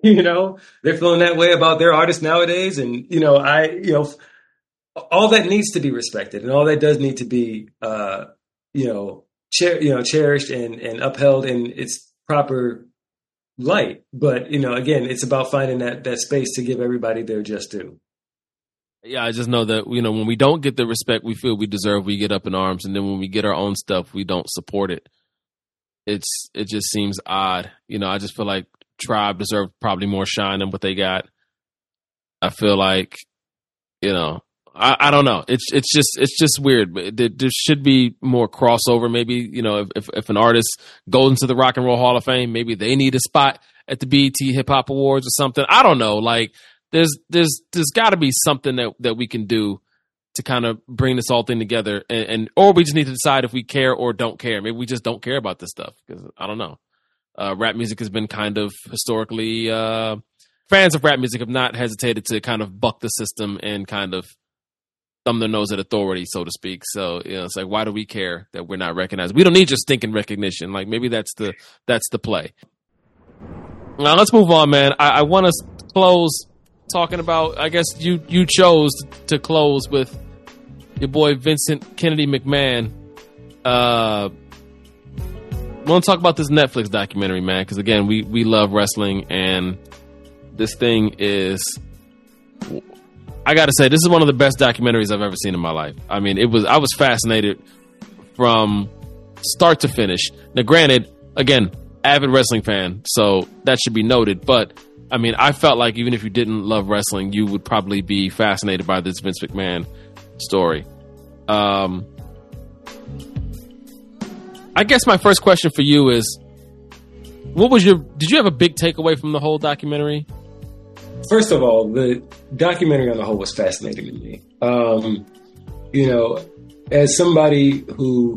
You know, they're feeling that way about their artists nowadays. And, you know, I, you know, all that needs to be respected and all that does need to be, uh, you know, cher- you know, cherished and, and upheld in its proper light. But, you know, again, it's about finding that, that space to give everybody their just due. Yeah, I just know that, you know, when we don't get the respect we feel we deserve, we get up in arms. And then when we get our own stuff, we don't support it. It's, it just seems odd. You know, I just feel like Tribe deserved probably more shine than what they got. I feel like, you know, I, I don't know. It's it's just it's just weird. There, there should be more crossover. Maybe, you know, if, if if an artist goes into the Rock and Roll Hall of Fame, maybe they need a spot at the B E T Hip Hop Awards or something. I don't know. Like there's there's there's got to be something that, that we can do to kind of bring this whole thing together, and, and or we just need to decide if we care or don't care. Maybe we just don't care about this stuff because I don't know. Uh, rap music has been kind of historically, uh, fans of rap music have not hesitated to kind of buck the system and kind of thumb their nose at authority, so to speak. So, you know, it's like, why do we care that we're not recognized? We don't need your stinking recognition. Like maybe that's the, that's the play. Now let's move on, man. I, I want to close talking about, I guess you, you chose to close with your boy, Vincent Kennedy McMahon. Uh, I want to talk about this Netflix documentary, man, because, again, we, we love wrestling, and this thing is, I got to say, this is one of the best documentaries I've ever seen in my life. I mean, it was I was fascinated from start to finish. Now, granted, again, avid wrestling fan, so that should be noted, but, I mean, I felt like even if you didn't love wrestling, you would probably be fascinated by this Vince McMahon story. Um... I guess my first question for you is, what was your, did you have a big takeaway from the whole documentary? First of all, the documentary on the whole was fascinating to me. Um, you know, as somebody who,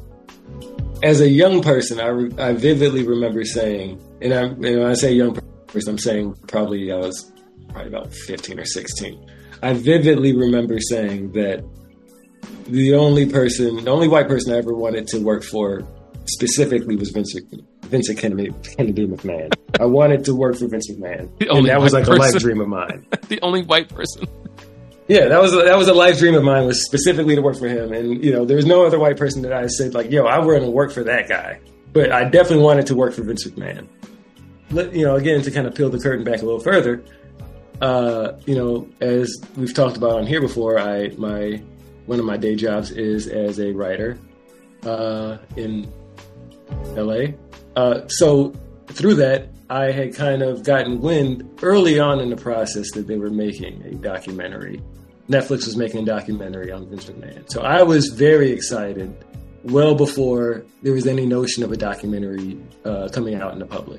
as a young person, I, re, I vividly remember saying, and, I, and when I say young person, I'm saying probably I was probably about fifteen or sixteen. I vividly remember saying that the only person, the only white person I ever wanted to work for specifically was Vincent, Vincent Kennedy, Kennedy McMahon. I wanted to work for Vince McMahon. And that was like person. a life dream of mine. The only white person. Yeah, that was a, that was a life dream of mine, was specifically to work for him. And, you know, there was no other white person that I said, like, yo, I want to work for that guy. But I definitely wanted to work for Vince McMahon. Let, you know, again, to kind of peel the curtain back a little further, uh, you know, as we've talked about on here before, I my one of my day jobs is as a writer uh, in L A. Uh, so through that, I had kind of gotten wind early on in the process that they were making a documentary. Netflix was making a documentary on Vince McMahon. So I was very excited well before there was any notion of a documentary uh, coming out in the public.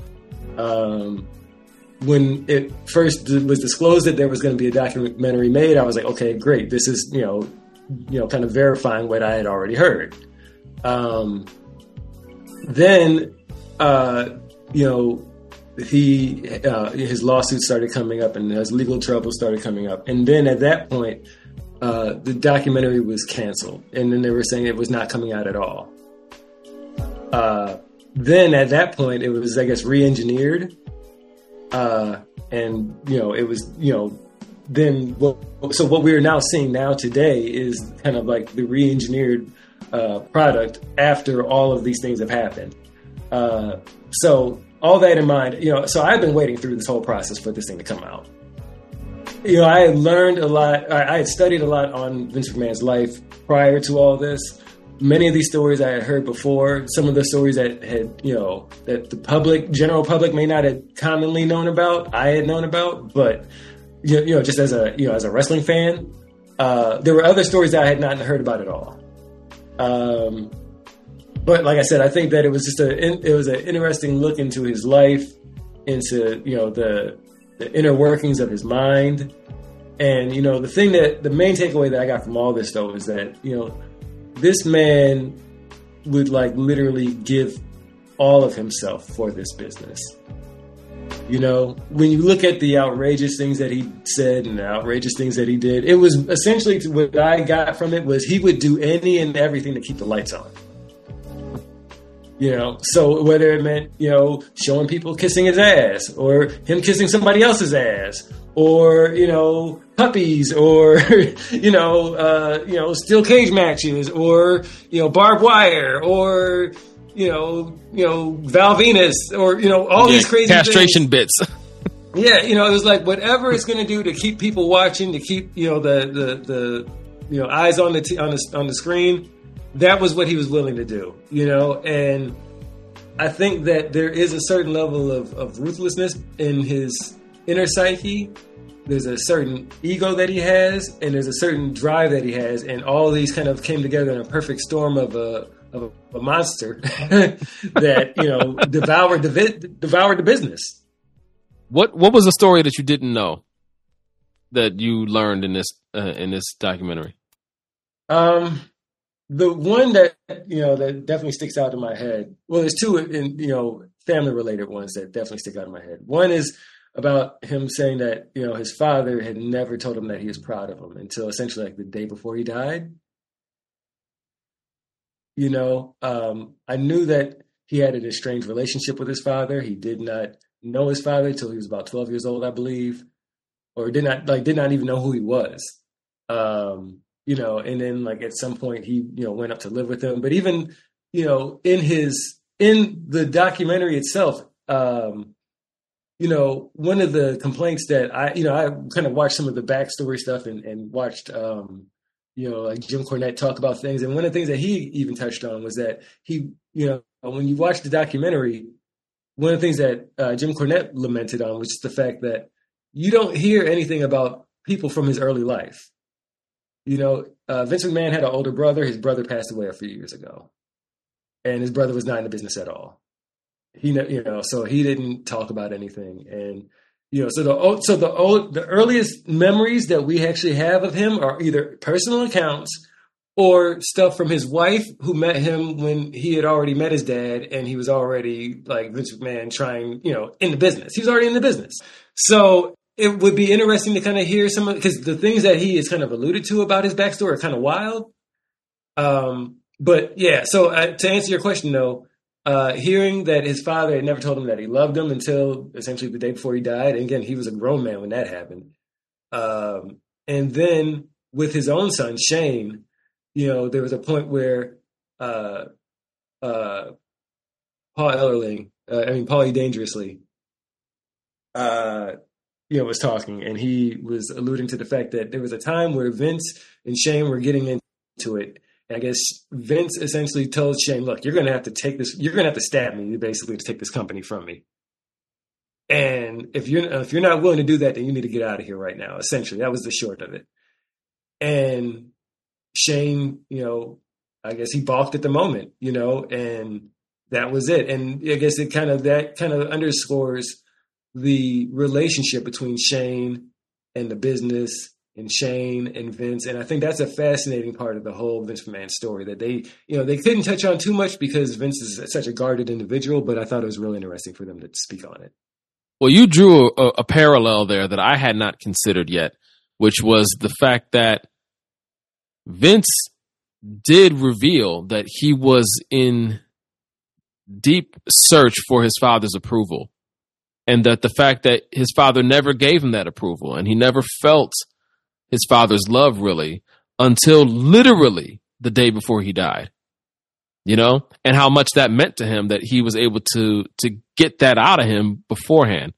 Um, when it first was disclosed that there was going to be a documentary made, I was like, okay, great. This is, you know, you know, kind of verifying what I had already heard. Um, then, uh, you know, he uh, his lawsuits started coming up and his legal trouble started coming up. And then at that point, uh, the documentary was canceled. And then they were saying it was not coming out at all. Uh, then at that point, it was, I guess, re-engineered. Uh, and, you know, it was, you know, then, well, so what we're now seeing now today is kind of like the re-engineered uh, product after all of these things have happened. Uh, so all that in mind, you know, so I've been waiting through this whole process for this thing to come out. You know, I had learned a lot, I, I had studied a lot on Vince McMahon's life prior to all this. Many of these stories I had heard before, some of the stories that had, you know, that the public, general public may not have commonly known about, I had known about, but, you know, just as a, you know, as a wrestling fan, uh, there were other stories that I had not heard about at all. Um, but like I said, I think that it was just a, it was an interesting look into his life, into, you know, the, the inner workings of his mind. And, you know, the thing that, the main takeaway that I got from all this though is that, you know, this man would like literally give all of himself for this business. You know, when you look at the outrageous things that he said and the outrageous things that he did, it was essentially what I got from it was he would do any and everything to keep the lights on. You know, so whether it meant, you know, showing people kissing his ass or him kissing somebody else's ass or, you know, puppies or, you know, uh, you know, steel cage matches or, you know, barbed wire or, you know, you know, Val Venus or, you know, all yeah, these crazy castration things. bits. Yeah. You know, it was like whatever it's going to do to keep people watching, to keep, you know, the, the, the, you know, eyes on the, t- on the, on the screen. That was what he was willing to do, you know, and I think that there is a certain level of, of ruthlessness in his inner psyche. There's a certain ego that he has, and there's a certain drive that he has, and all these kind of came together in a perfect storm of a of a, a monster that, you know, devoured the vi- devoured the business. What what was the story that you didn't know that you learned in this uh, in this documentary? Um. The one that, you know, that definitely sticks out in my head. Well, there's two, in, you know, family related ones that definitely stick out in my head. One is about him saying that, you know, his father had never told him that he was proud of him until essentially like the day before he died. You know, um, I knew that he had an estranged relationship with his father. He did not know his father until he was about twelve years old, I believe, or did not like did not even know who he was. Um, You know, and then like at some point he, you know, went up to live with him. But even, you know, in his, in the documentary itself, um, you know, one of the complaints that I, you know, I kind of watched some of the backstory stuff and, and watched, um, you know, like Jim Cornette talk about things. And one of the things that he even touched on was that he, you know, when you watch the documentary, one of the things that uh, Jim Cornette lamented on was just the fact that you don't hear anything about people from his early life. You know, uh, Vince McMahon had an older brother. His brother passed away a few years ago, and his brother was not in the business at all. He, you know, so he didn't talk about anything. And you know, so the so the old, the earliest memories that we actually have of him are either personal accounts or stuff from his wife, who met him when he had already met his dad, and he was already like Vince McMahon trying, you know, in the business. He was already in the business, so. It would be interesting to kind of hear some of, because the things that he has kind of alluded to about his backstory are kind of wild. Um, but yeah, so uh, to answer your question though, uh, hearing that his father had never told him that he loved him until essentially the day before he died. And again, he was a grown man when that happened. Um, and then with his own son, Shane, you know, there was a point where uh, uh, Paul Ellerling, uh, I mean, Paulie Dangerously, uh, you know, was talking, and he was alluding to the fact that there was a time where Vince and Shane were getting into it. And I guess Vince essentially told Shane, look, you're going to have to take this, you're going to have to stab me basically to take this company from me. And if you're, if you're not willing to do that, then you need to get out of here right now. Essentially, that was the short of it. And Shane, you know, I guess he balked at the moment, you know, and that was it. And I guess it kind of, that kind of underscores the relationship between Shane and the business and Shane and Vince. And I think that's a fascinating part of the whole Vince McMahon story that they, you know, they couldn't touch on too much because Vince is such a guarded individual, but I thought it was really interesting for them to speak on it. Well, you drew a, a parallel there that I had not considered yet, which was the fact that Vince did reveal that he was in deep search for his father's approval. And that the fact that his father never gave him that approval and he never felt his father's love really until literally the day before he died, you know, and how much that meant to him that he was able to, to get that out of him beforehand.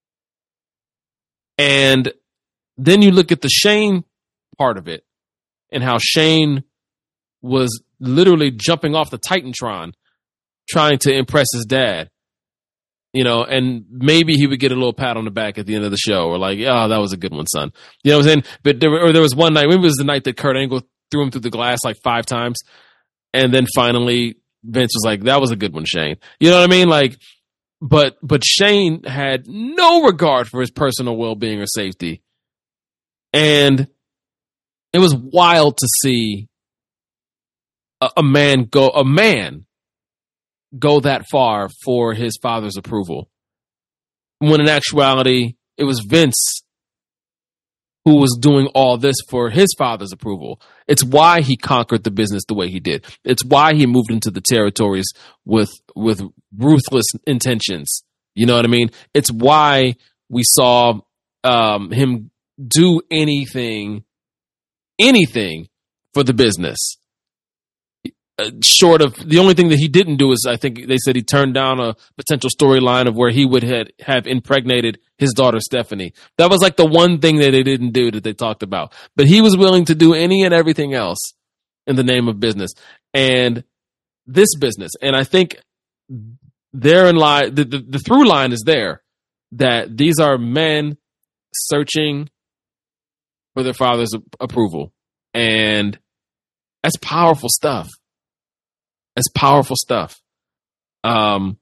And then you look at the Shane part of it and how Shane was literally jumping off the Titantron trying to impress his dad. You know, and maybe he would get a little pat on the back at the end of the show, or like, oh, that was a good one, son. You know what I'm saying? But there, or there was one night, maybe it was the night that Kurt Angle threw him through the glass like five times. And then finally Vince was like, that was a good one, Shane. You know what I mean? Like, but, but Shane had no regard for his personal well-being or safety. And it was wild to see a, a man go, a man go that far for his father's approval. When in actuality, it was Vince who was doing all this for his father's approval. It's why he conquered the business the way he did. It's why he moved into the territories with with ruthless intentions. You know what I mean? It's why we saw um, him do anything, anything for the business. Uh, short of the only thing that he didn't do is I think they said he turned down a potential storyline of where he would had, have impregnated his daughter Stephanie. That was like the one thing that they didn't do that they talked about. But he was willing to do any and everything else in the name of business and this business. And I think therein lie the, the, the through line is there that these are men searching for their father's approval, and that's powerful stuff. That's powerful stuff. Um,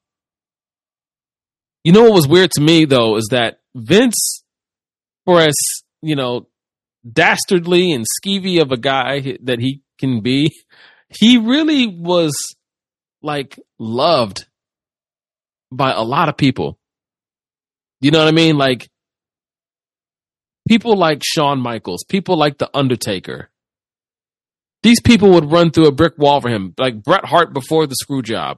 you know what was weird to me, though, is that Vince, for as, you know, dastardly and skeevy of a guy that he can be, he really was, like, loved by a lot of people. You know what I mean? Like, people like Shawn Michaels, people like The Undertaker. These people would run through a brick wall for him, like Bret Hart before the screw job.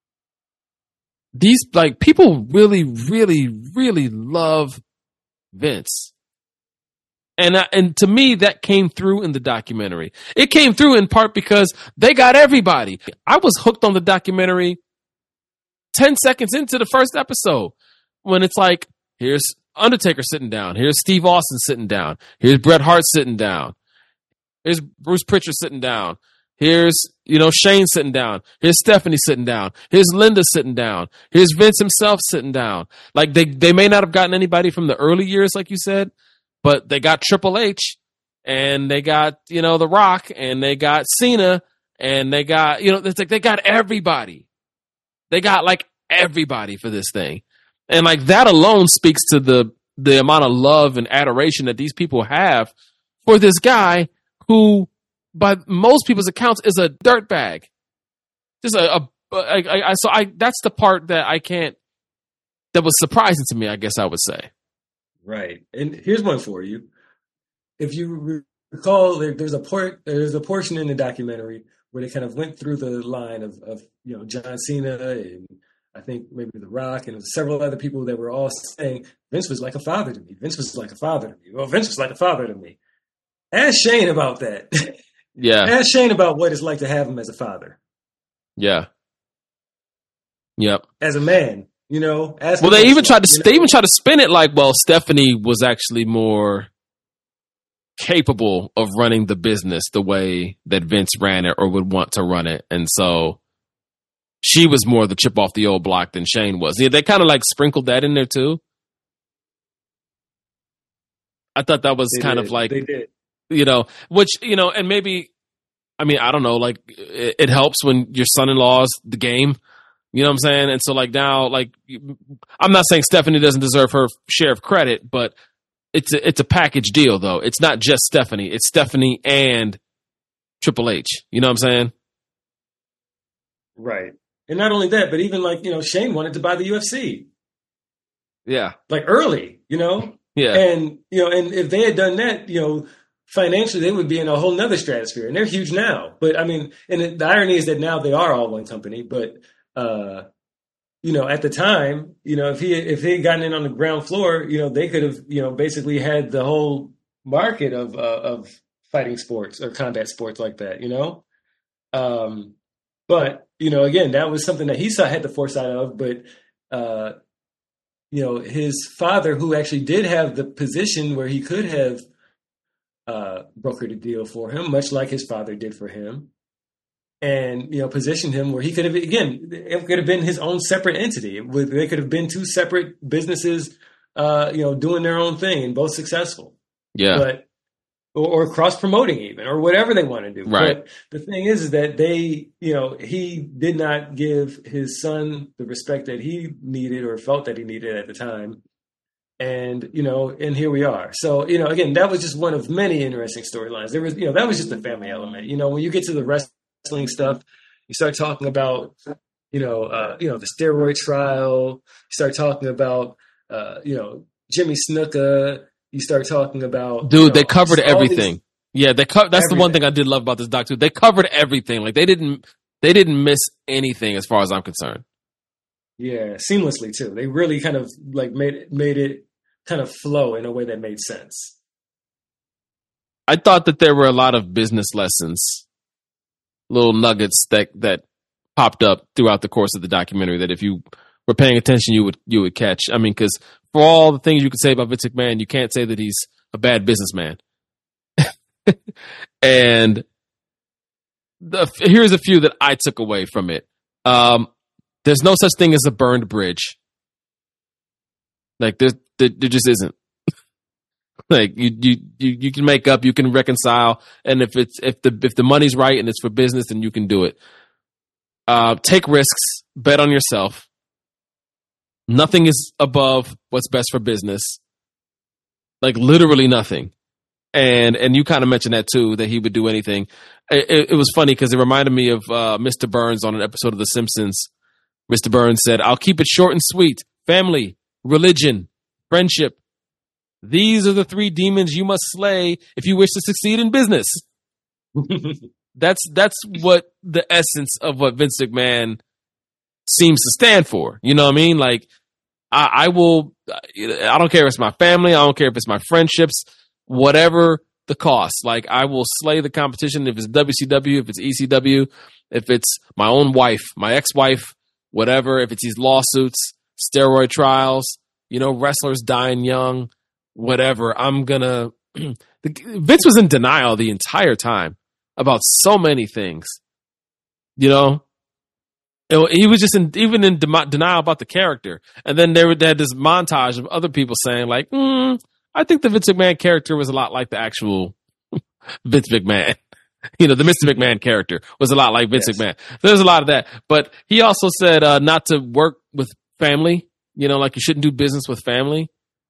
These, like, people really, really, really love Vince. And uh, and to me, that came through in the documentary. It came through in part because they got everybody. I was hooked on the documentary ten seconds into the first episode when it's like, here's Undertaker sitting down. Here's Steve Austin sitting down. Here's Bret Hart sitting down. Here's Bruce Pritchard sitting down. Here's, you know, Shane sitting down. Here's Stephanie sitting down. Here's Linda sitting down. Here's Vince himself sitting down. Like, they, they may not have gotten anybody from the early years, like you said, but they got Triple H, and they got, you know, The Rock, and they got Cena, and they got, you know, it's like they got everybody. They got, like, everybody for this thing. And, like, that alone speaks to the the amount of love and adoration that these people have for this guy who, by most people's accounts, is a dirtbag. Just a, a, a, a so I that's the part that I can't, that was surprising to me, I guess I would say. Right. And here's one for you. If you recall, there, there's a port, there's a portion in the documentary where they kind of went through the line of, of you know, John Cena and I think maybe The Rock and several other people that were all saying Vince was like a father to me. Vince was like a father to me. Well, Vince was like a father to me. Ask Shane about that. Yeah. Ask Shane about what it's like to have him as a father. Yeah. Yep. As a man, you know. Ask well, they even tried to you know? they even tried to spin it like, well, Stephanie was actually more capable of running the business the way that Vince ran it or would want to run it, and so she was more the chip off the old block than Shane was. Yeah, they kind of like sprinkled that in there too. I thought that was they kind did. of like, they did. you know, which, you know, and maybe, I mean, I don't know, like it, it helps when your son-in-law's the game, you know what I'm saying? And so like now, like, I'm not saying Stephanie doesn't deserve her share of credit, but it's a, it's a package deal though. It's not just Stephanie, it's Stephanie and Triple H. You know what I'm saying? Right. And not only that, but even like, you know, Shane wanted to buy the U F C. Yeah. Like early, you know? Yeah. And, you know, and if they had done that, you know, financially, they would be in a whole nother stratosphere. And they're huge now. But I mean, and the irony is that now they are all one company. But, uh, you know, at the time, you know, if he if he had gotten in on the ground floor, you know, they could have, you know, basically had the whole market of uh, of fighting sports or combat sports like that, you know? Um, but, you know, again, that was something that he saw had the foresight of. But, uh, you know, his father, who actually did have the position where he could have uh, brokered a deal for him, much like his father did for him, and, you know, positioned him where he could have, again, it could have been his own separate entity. They could have been two separate businesses, uh, you know, doing their own thing and both successful. Yeah. But, or, or cross-promoting even, or whatever they want to do. Right. But the thing is, is that they, you know, he did not give his son the respect that he needed or felt that he needed at the time. And, you know, and here we are. So, you know, again, that was just one of many interesting storylines. There was, you know, that was just the family element. You know, when you get to the wrestling stuff, you start talking about, you know, uh, you know, the steroid trial. You start talking about, uh, you know, Jimmy Snuka You start talking about dude. You know, they covered everything. These, yeah, they co- That's everything. The one thing I did love about this doc too. They covered everything. Like they didn't they didn't miss anything as far as I'm concerned. Yeah, seamlessly too. They really kind of like made it, made it kind of flow in a way that made sense. I thought that there were a lot of business lessons, little nuggets that that popped up throughout the course of the documentary that if you were paying attention, you would you would catch. I mean, because for all the things you could say about Vince McMahon, you can't say that he's a bad businessman. And the, here's a few that I took away from it. Um, there's no such thing as a burned bridge. Like there, there, there just isn't. Like you, you, you, you can make up, you can reconcile, and if it's if the if the money's right and it's for business, then you can do it. Uh, take risks, bet on yourself. Nothing is above what's best for business. Like literally nothing. And and you kind of mentioned that too, that he would do anything. It, it, it was funny because it reminded me of uh, Mister Burns on an episode of The Simpsons. Mister Burns said, "I'll keep it short and sweet. Family, religion, friendship. These are the three demons you must slay if you wish to succeed in business." That's that's what the essence of what Vince McMahon seems to stand for. You know what I mean? Like, I, I will, I don't care if it's my family, I don't care if it's my friendships, whatever the cost. Like, I will slay the competition if it's W C W, if it's E C W, if it's my own wife, my ex-wife, whatever, if it's these lawsuits, steroid trials, you know, wrestlers dying young, whatever. I'm gonna. Vince was in denial the entire time about so many things, you know. He was just in, even in de- denial about the character, and then there they had this montage of other people saying, like, mm, "I think the Vince McMahon character was a lot like the actual Vince McMahon." You know, the Mister McMahon character was a lot like Vince yes. McMahon. So there's a lot of that, but he also said uh, not to work with family. You know, like you shouldn't do business with family.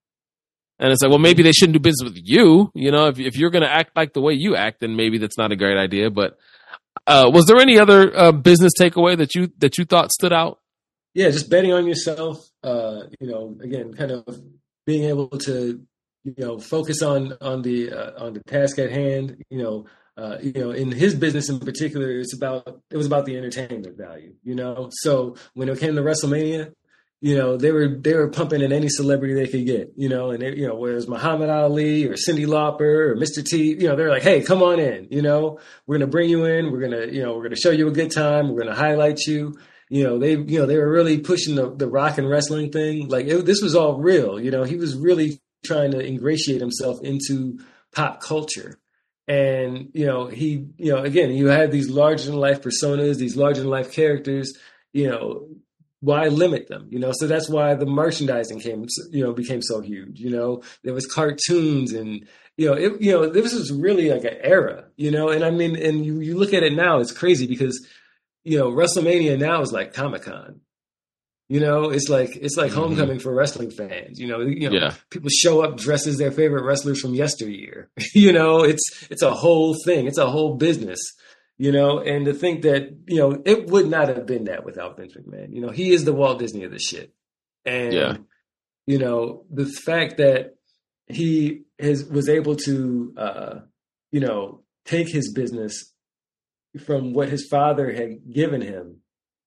And it's like, well, maybe they shouldn't do business with you. You know, if if you're going to act like the way you act, then maybe that's not a great idea. But uh, was there any other uh, business takeaway that you that you thought stood out? Yeah, just betting on yourself. Uh, you know, again, kind of being able to, you know, focus on on the uh, on the task at hand. You know, uh, you know, in his business in particular, it's about it was about the entertainment value. You know, so when it came to WrestleMania, you know, they were they were pumping in any celebrity they could get, you know, and they, you know, whether it was Muhammad Ali or Cyndi Lauper or Mister T, you know, they're like, hey, come on in, you know, we're gonna bring you in, we're gonna, you know, we're gonna show you a good time, we're gonna highlight you, you know, they, you know, they were really pushing the, the rock and wrestling thing, like it, this was all real, you know, he was really trying to ingratiate himself into pop culture. And, you know, he, you know, again, you had these larger than life personas, these larger than life characters, you know. Why limit them? You know, so that's why the merchandising came, you know, became so huge. You know, there was cartoons and, you know, it, you know, this was really like an era, you know, and I mean, and you, you look at it now, it's crazy because, you know, WrestleMania now is like Comic-Con. You know, it's like it's like mm-hmm. homecoming for wrestling fans. You know, you know, yeah. people show up dressed as their favorite wrestlers from yesteryear. You know, it's it's a whole thing. It's a whole business. You know, and to think that, you know, it would not have been that without Vince McMahon. You know, he is the Walt Disney of this shit. And, yeah. you know, the fact that he has, was able to, uh, you know, take his business from what his father had given him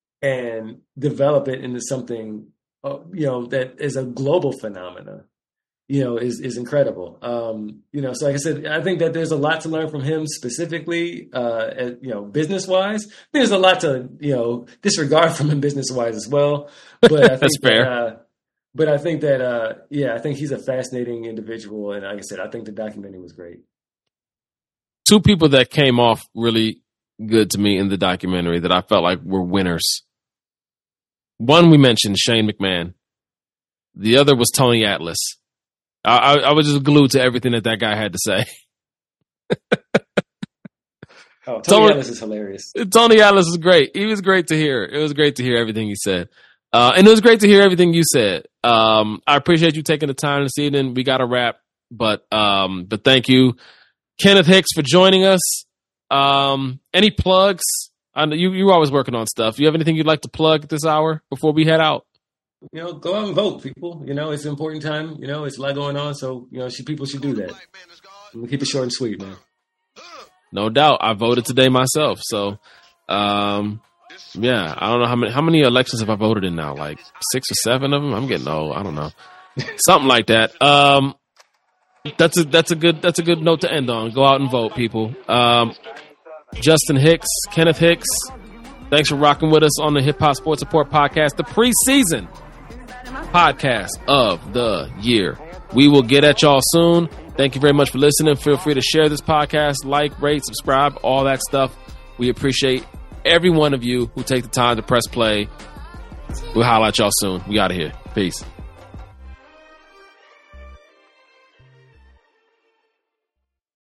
and develop it into something, uh, you know, that is a global phenomenon. You know, is is incredible. Um, you know, so like I said, I think that there's a lot to learn from him specifically, uh, as, you know, business wise. There's a lot to, you know, disregard from him business wise as well. But I think that's fair. That, uh, but I think that, uh, yeah, I think he's a fascinating individual, and like I said, I think the documentary was great. Two people that came off really good to me in the documentary that I felt like were winners. One we mentioned, Shane McMahon. The other was Tony Atlas. I, I was just glued to everything that that guy had to say. oh, Tony, Tony Atlas is hilarious. Tony Atlas is great. He was great to hear. It was great to hear everything he said. Uh, and it was great to hear everything you said. Um, I appreciate you taking the time this evening. We got to wrap, but um, but thank you, Kenneth Hicks, for joining us. Um, any plugs? I know you, you're always working on stuff. Do you have anything you'd like to plug at this hour before we head out? you know, go out and vote, people. You know, it's an important time. You know, it's a lot going on. So, you know, people should do that. We'll keep it short and sweet, man. No doubt. I voted today myself. So, um, yeah, I don't know how many, how many elections have I voted in now? Like six or seven of them? I'm getting old. I don't know. Something like that. Um, that's a, that's a good, that's a good note to end on. Go out and vote, people. Um, Justin Hicks, Kenneth Hicks, thanks for rocking with us on the Hip Hop Sports Report podcast, the preseason podcast of the year. We will get at y'all soon. Thank you very much for listening. Feel free to share this podcast, like, rate, subscribe, all that stuff. We appreciate every one of you who take the time to press play. We'll holler at y'all soon. We out of here. Peace.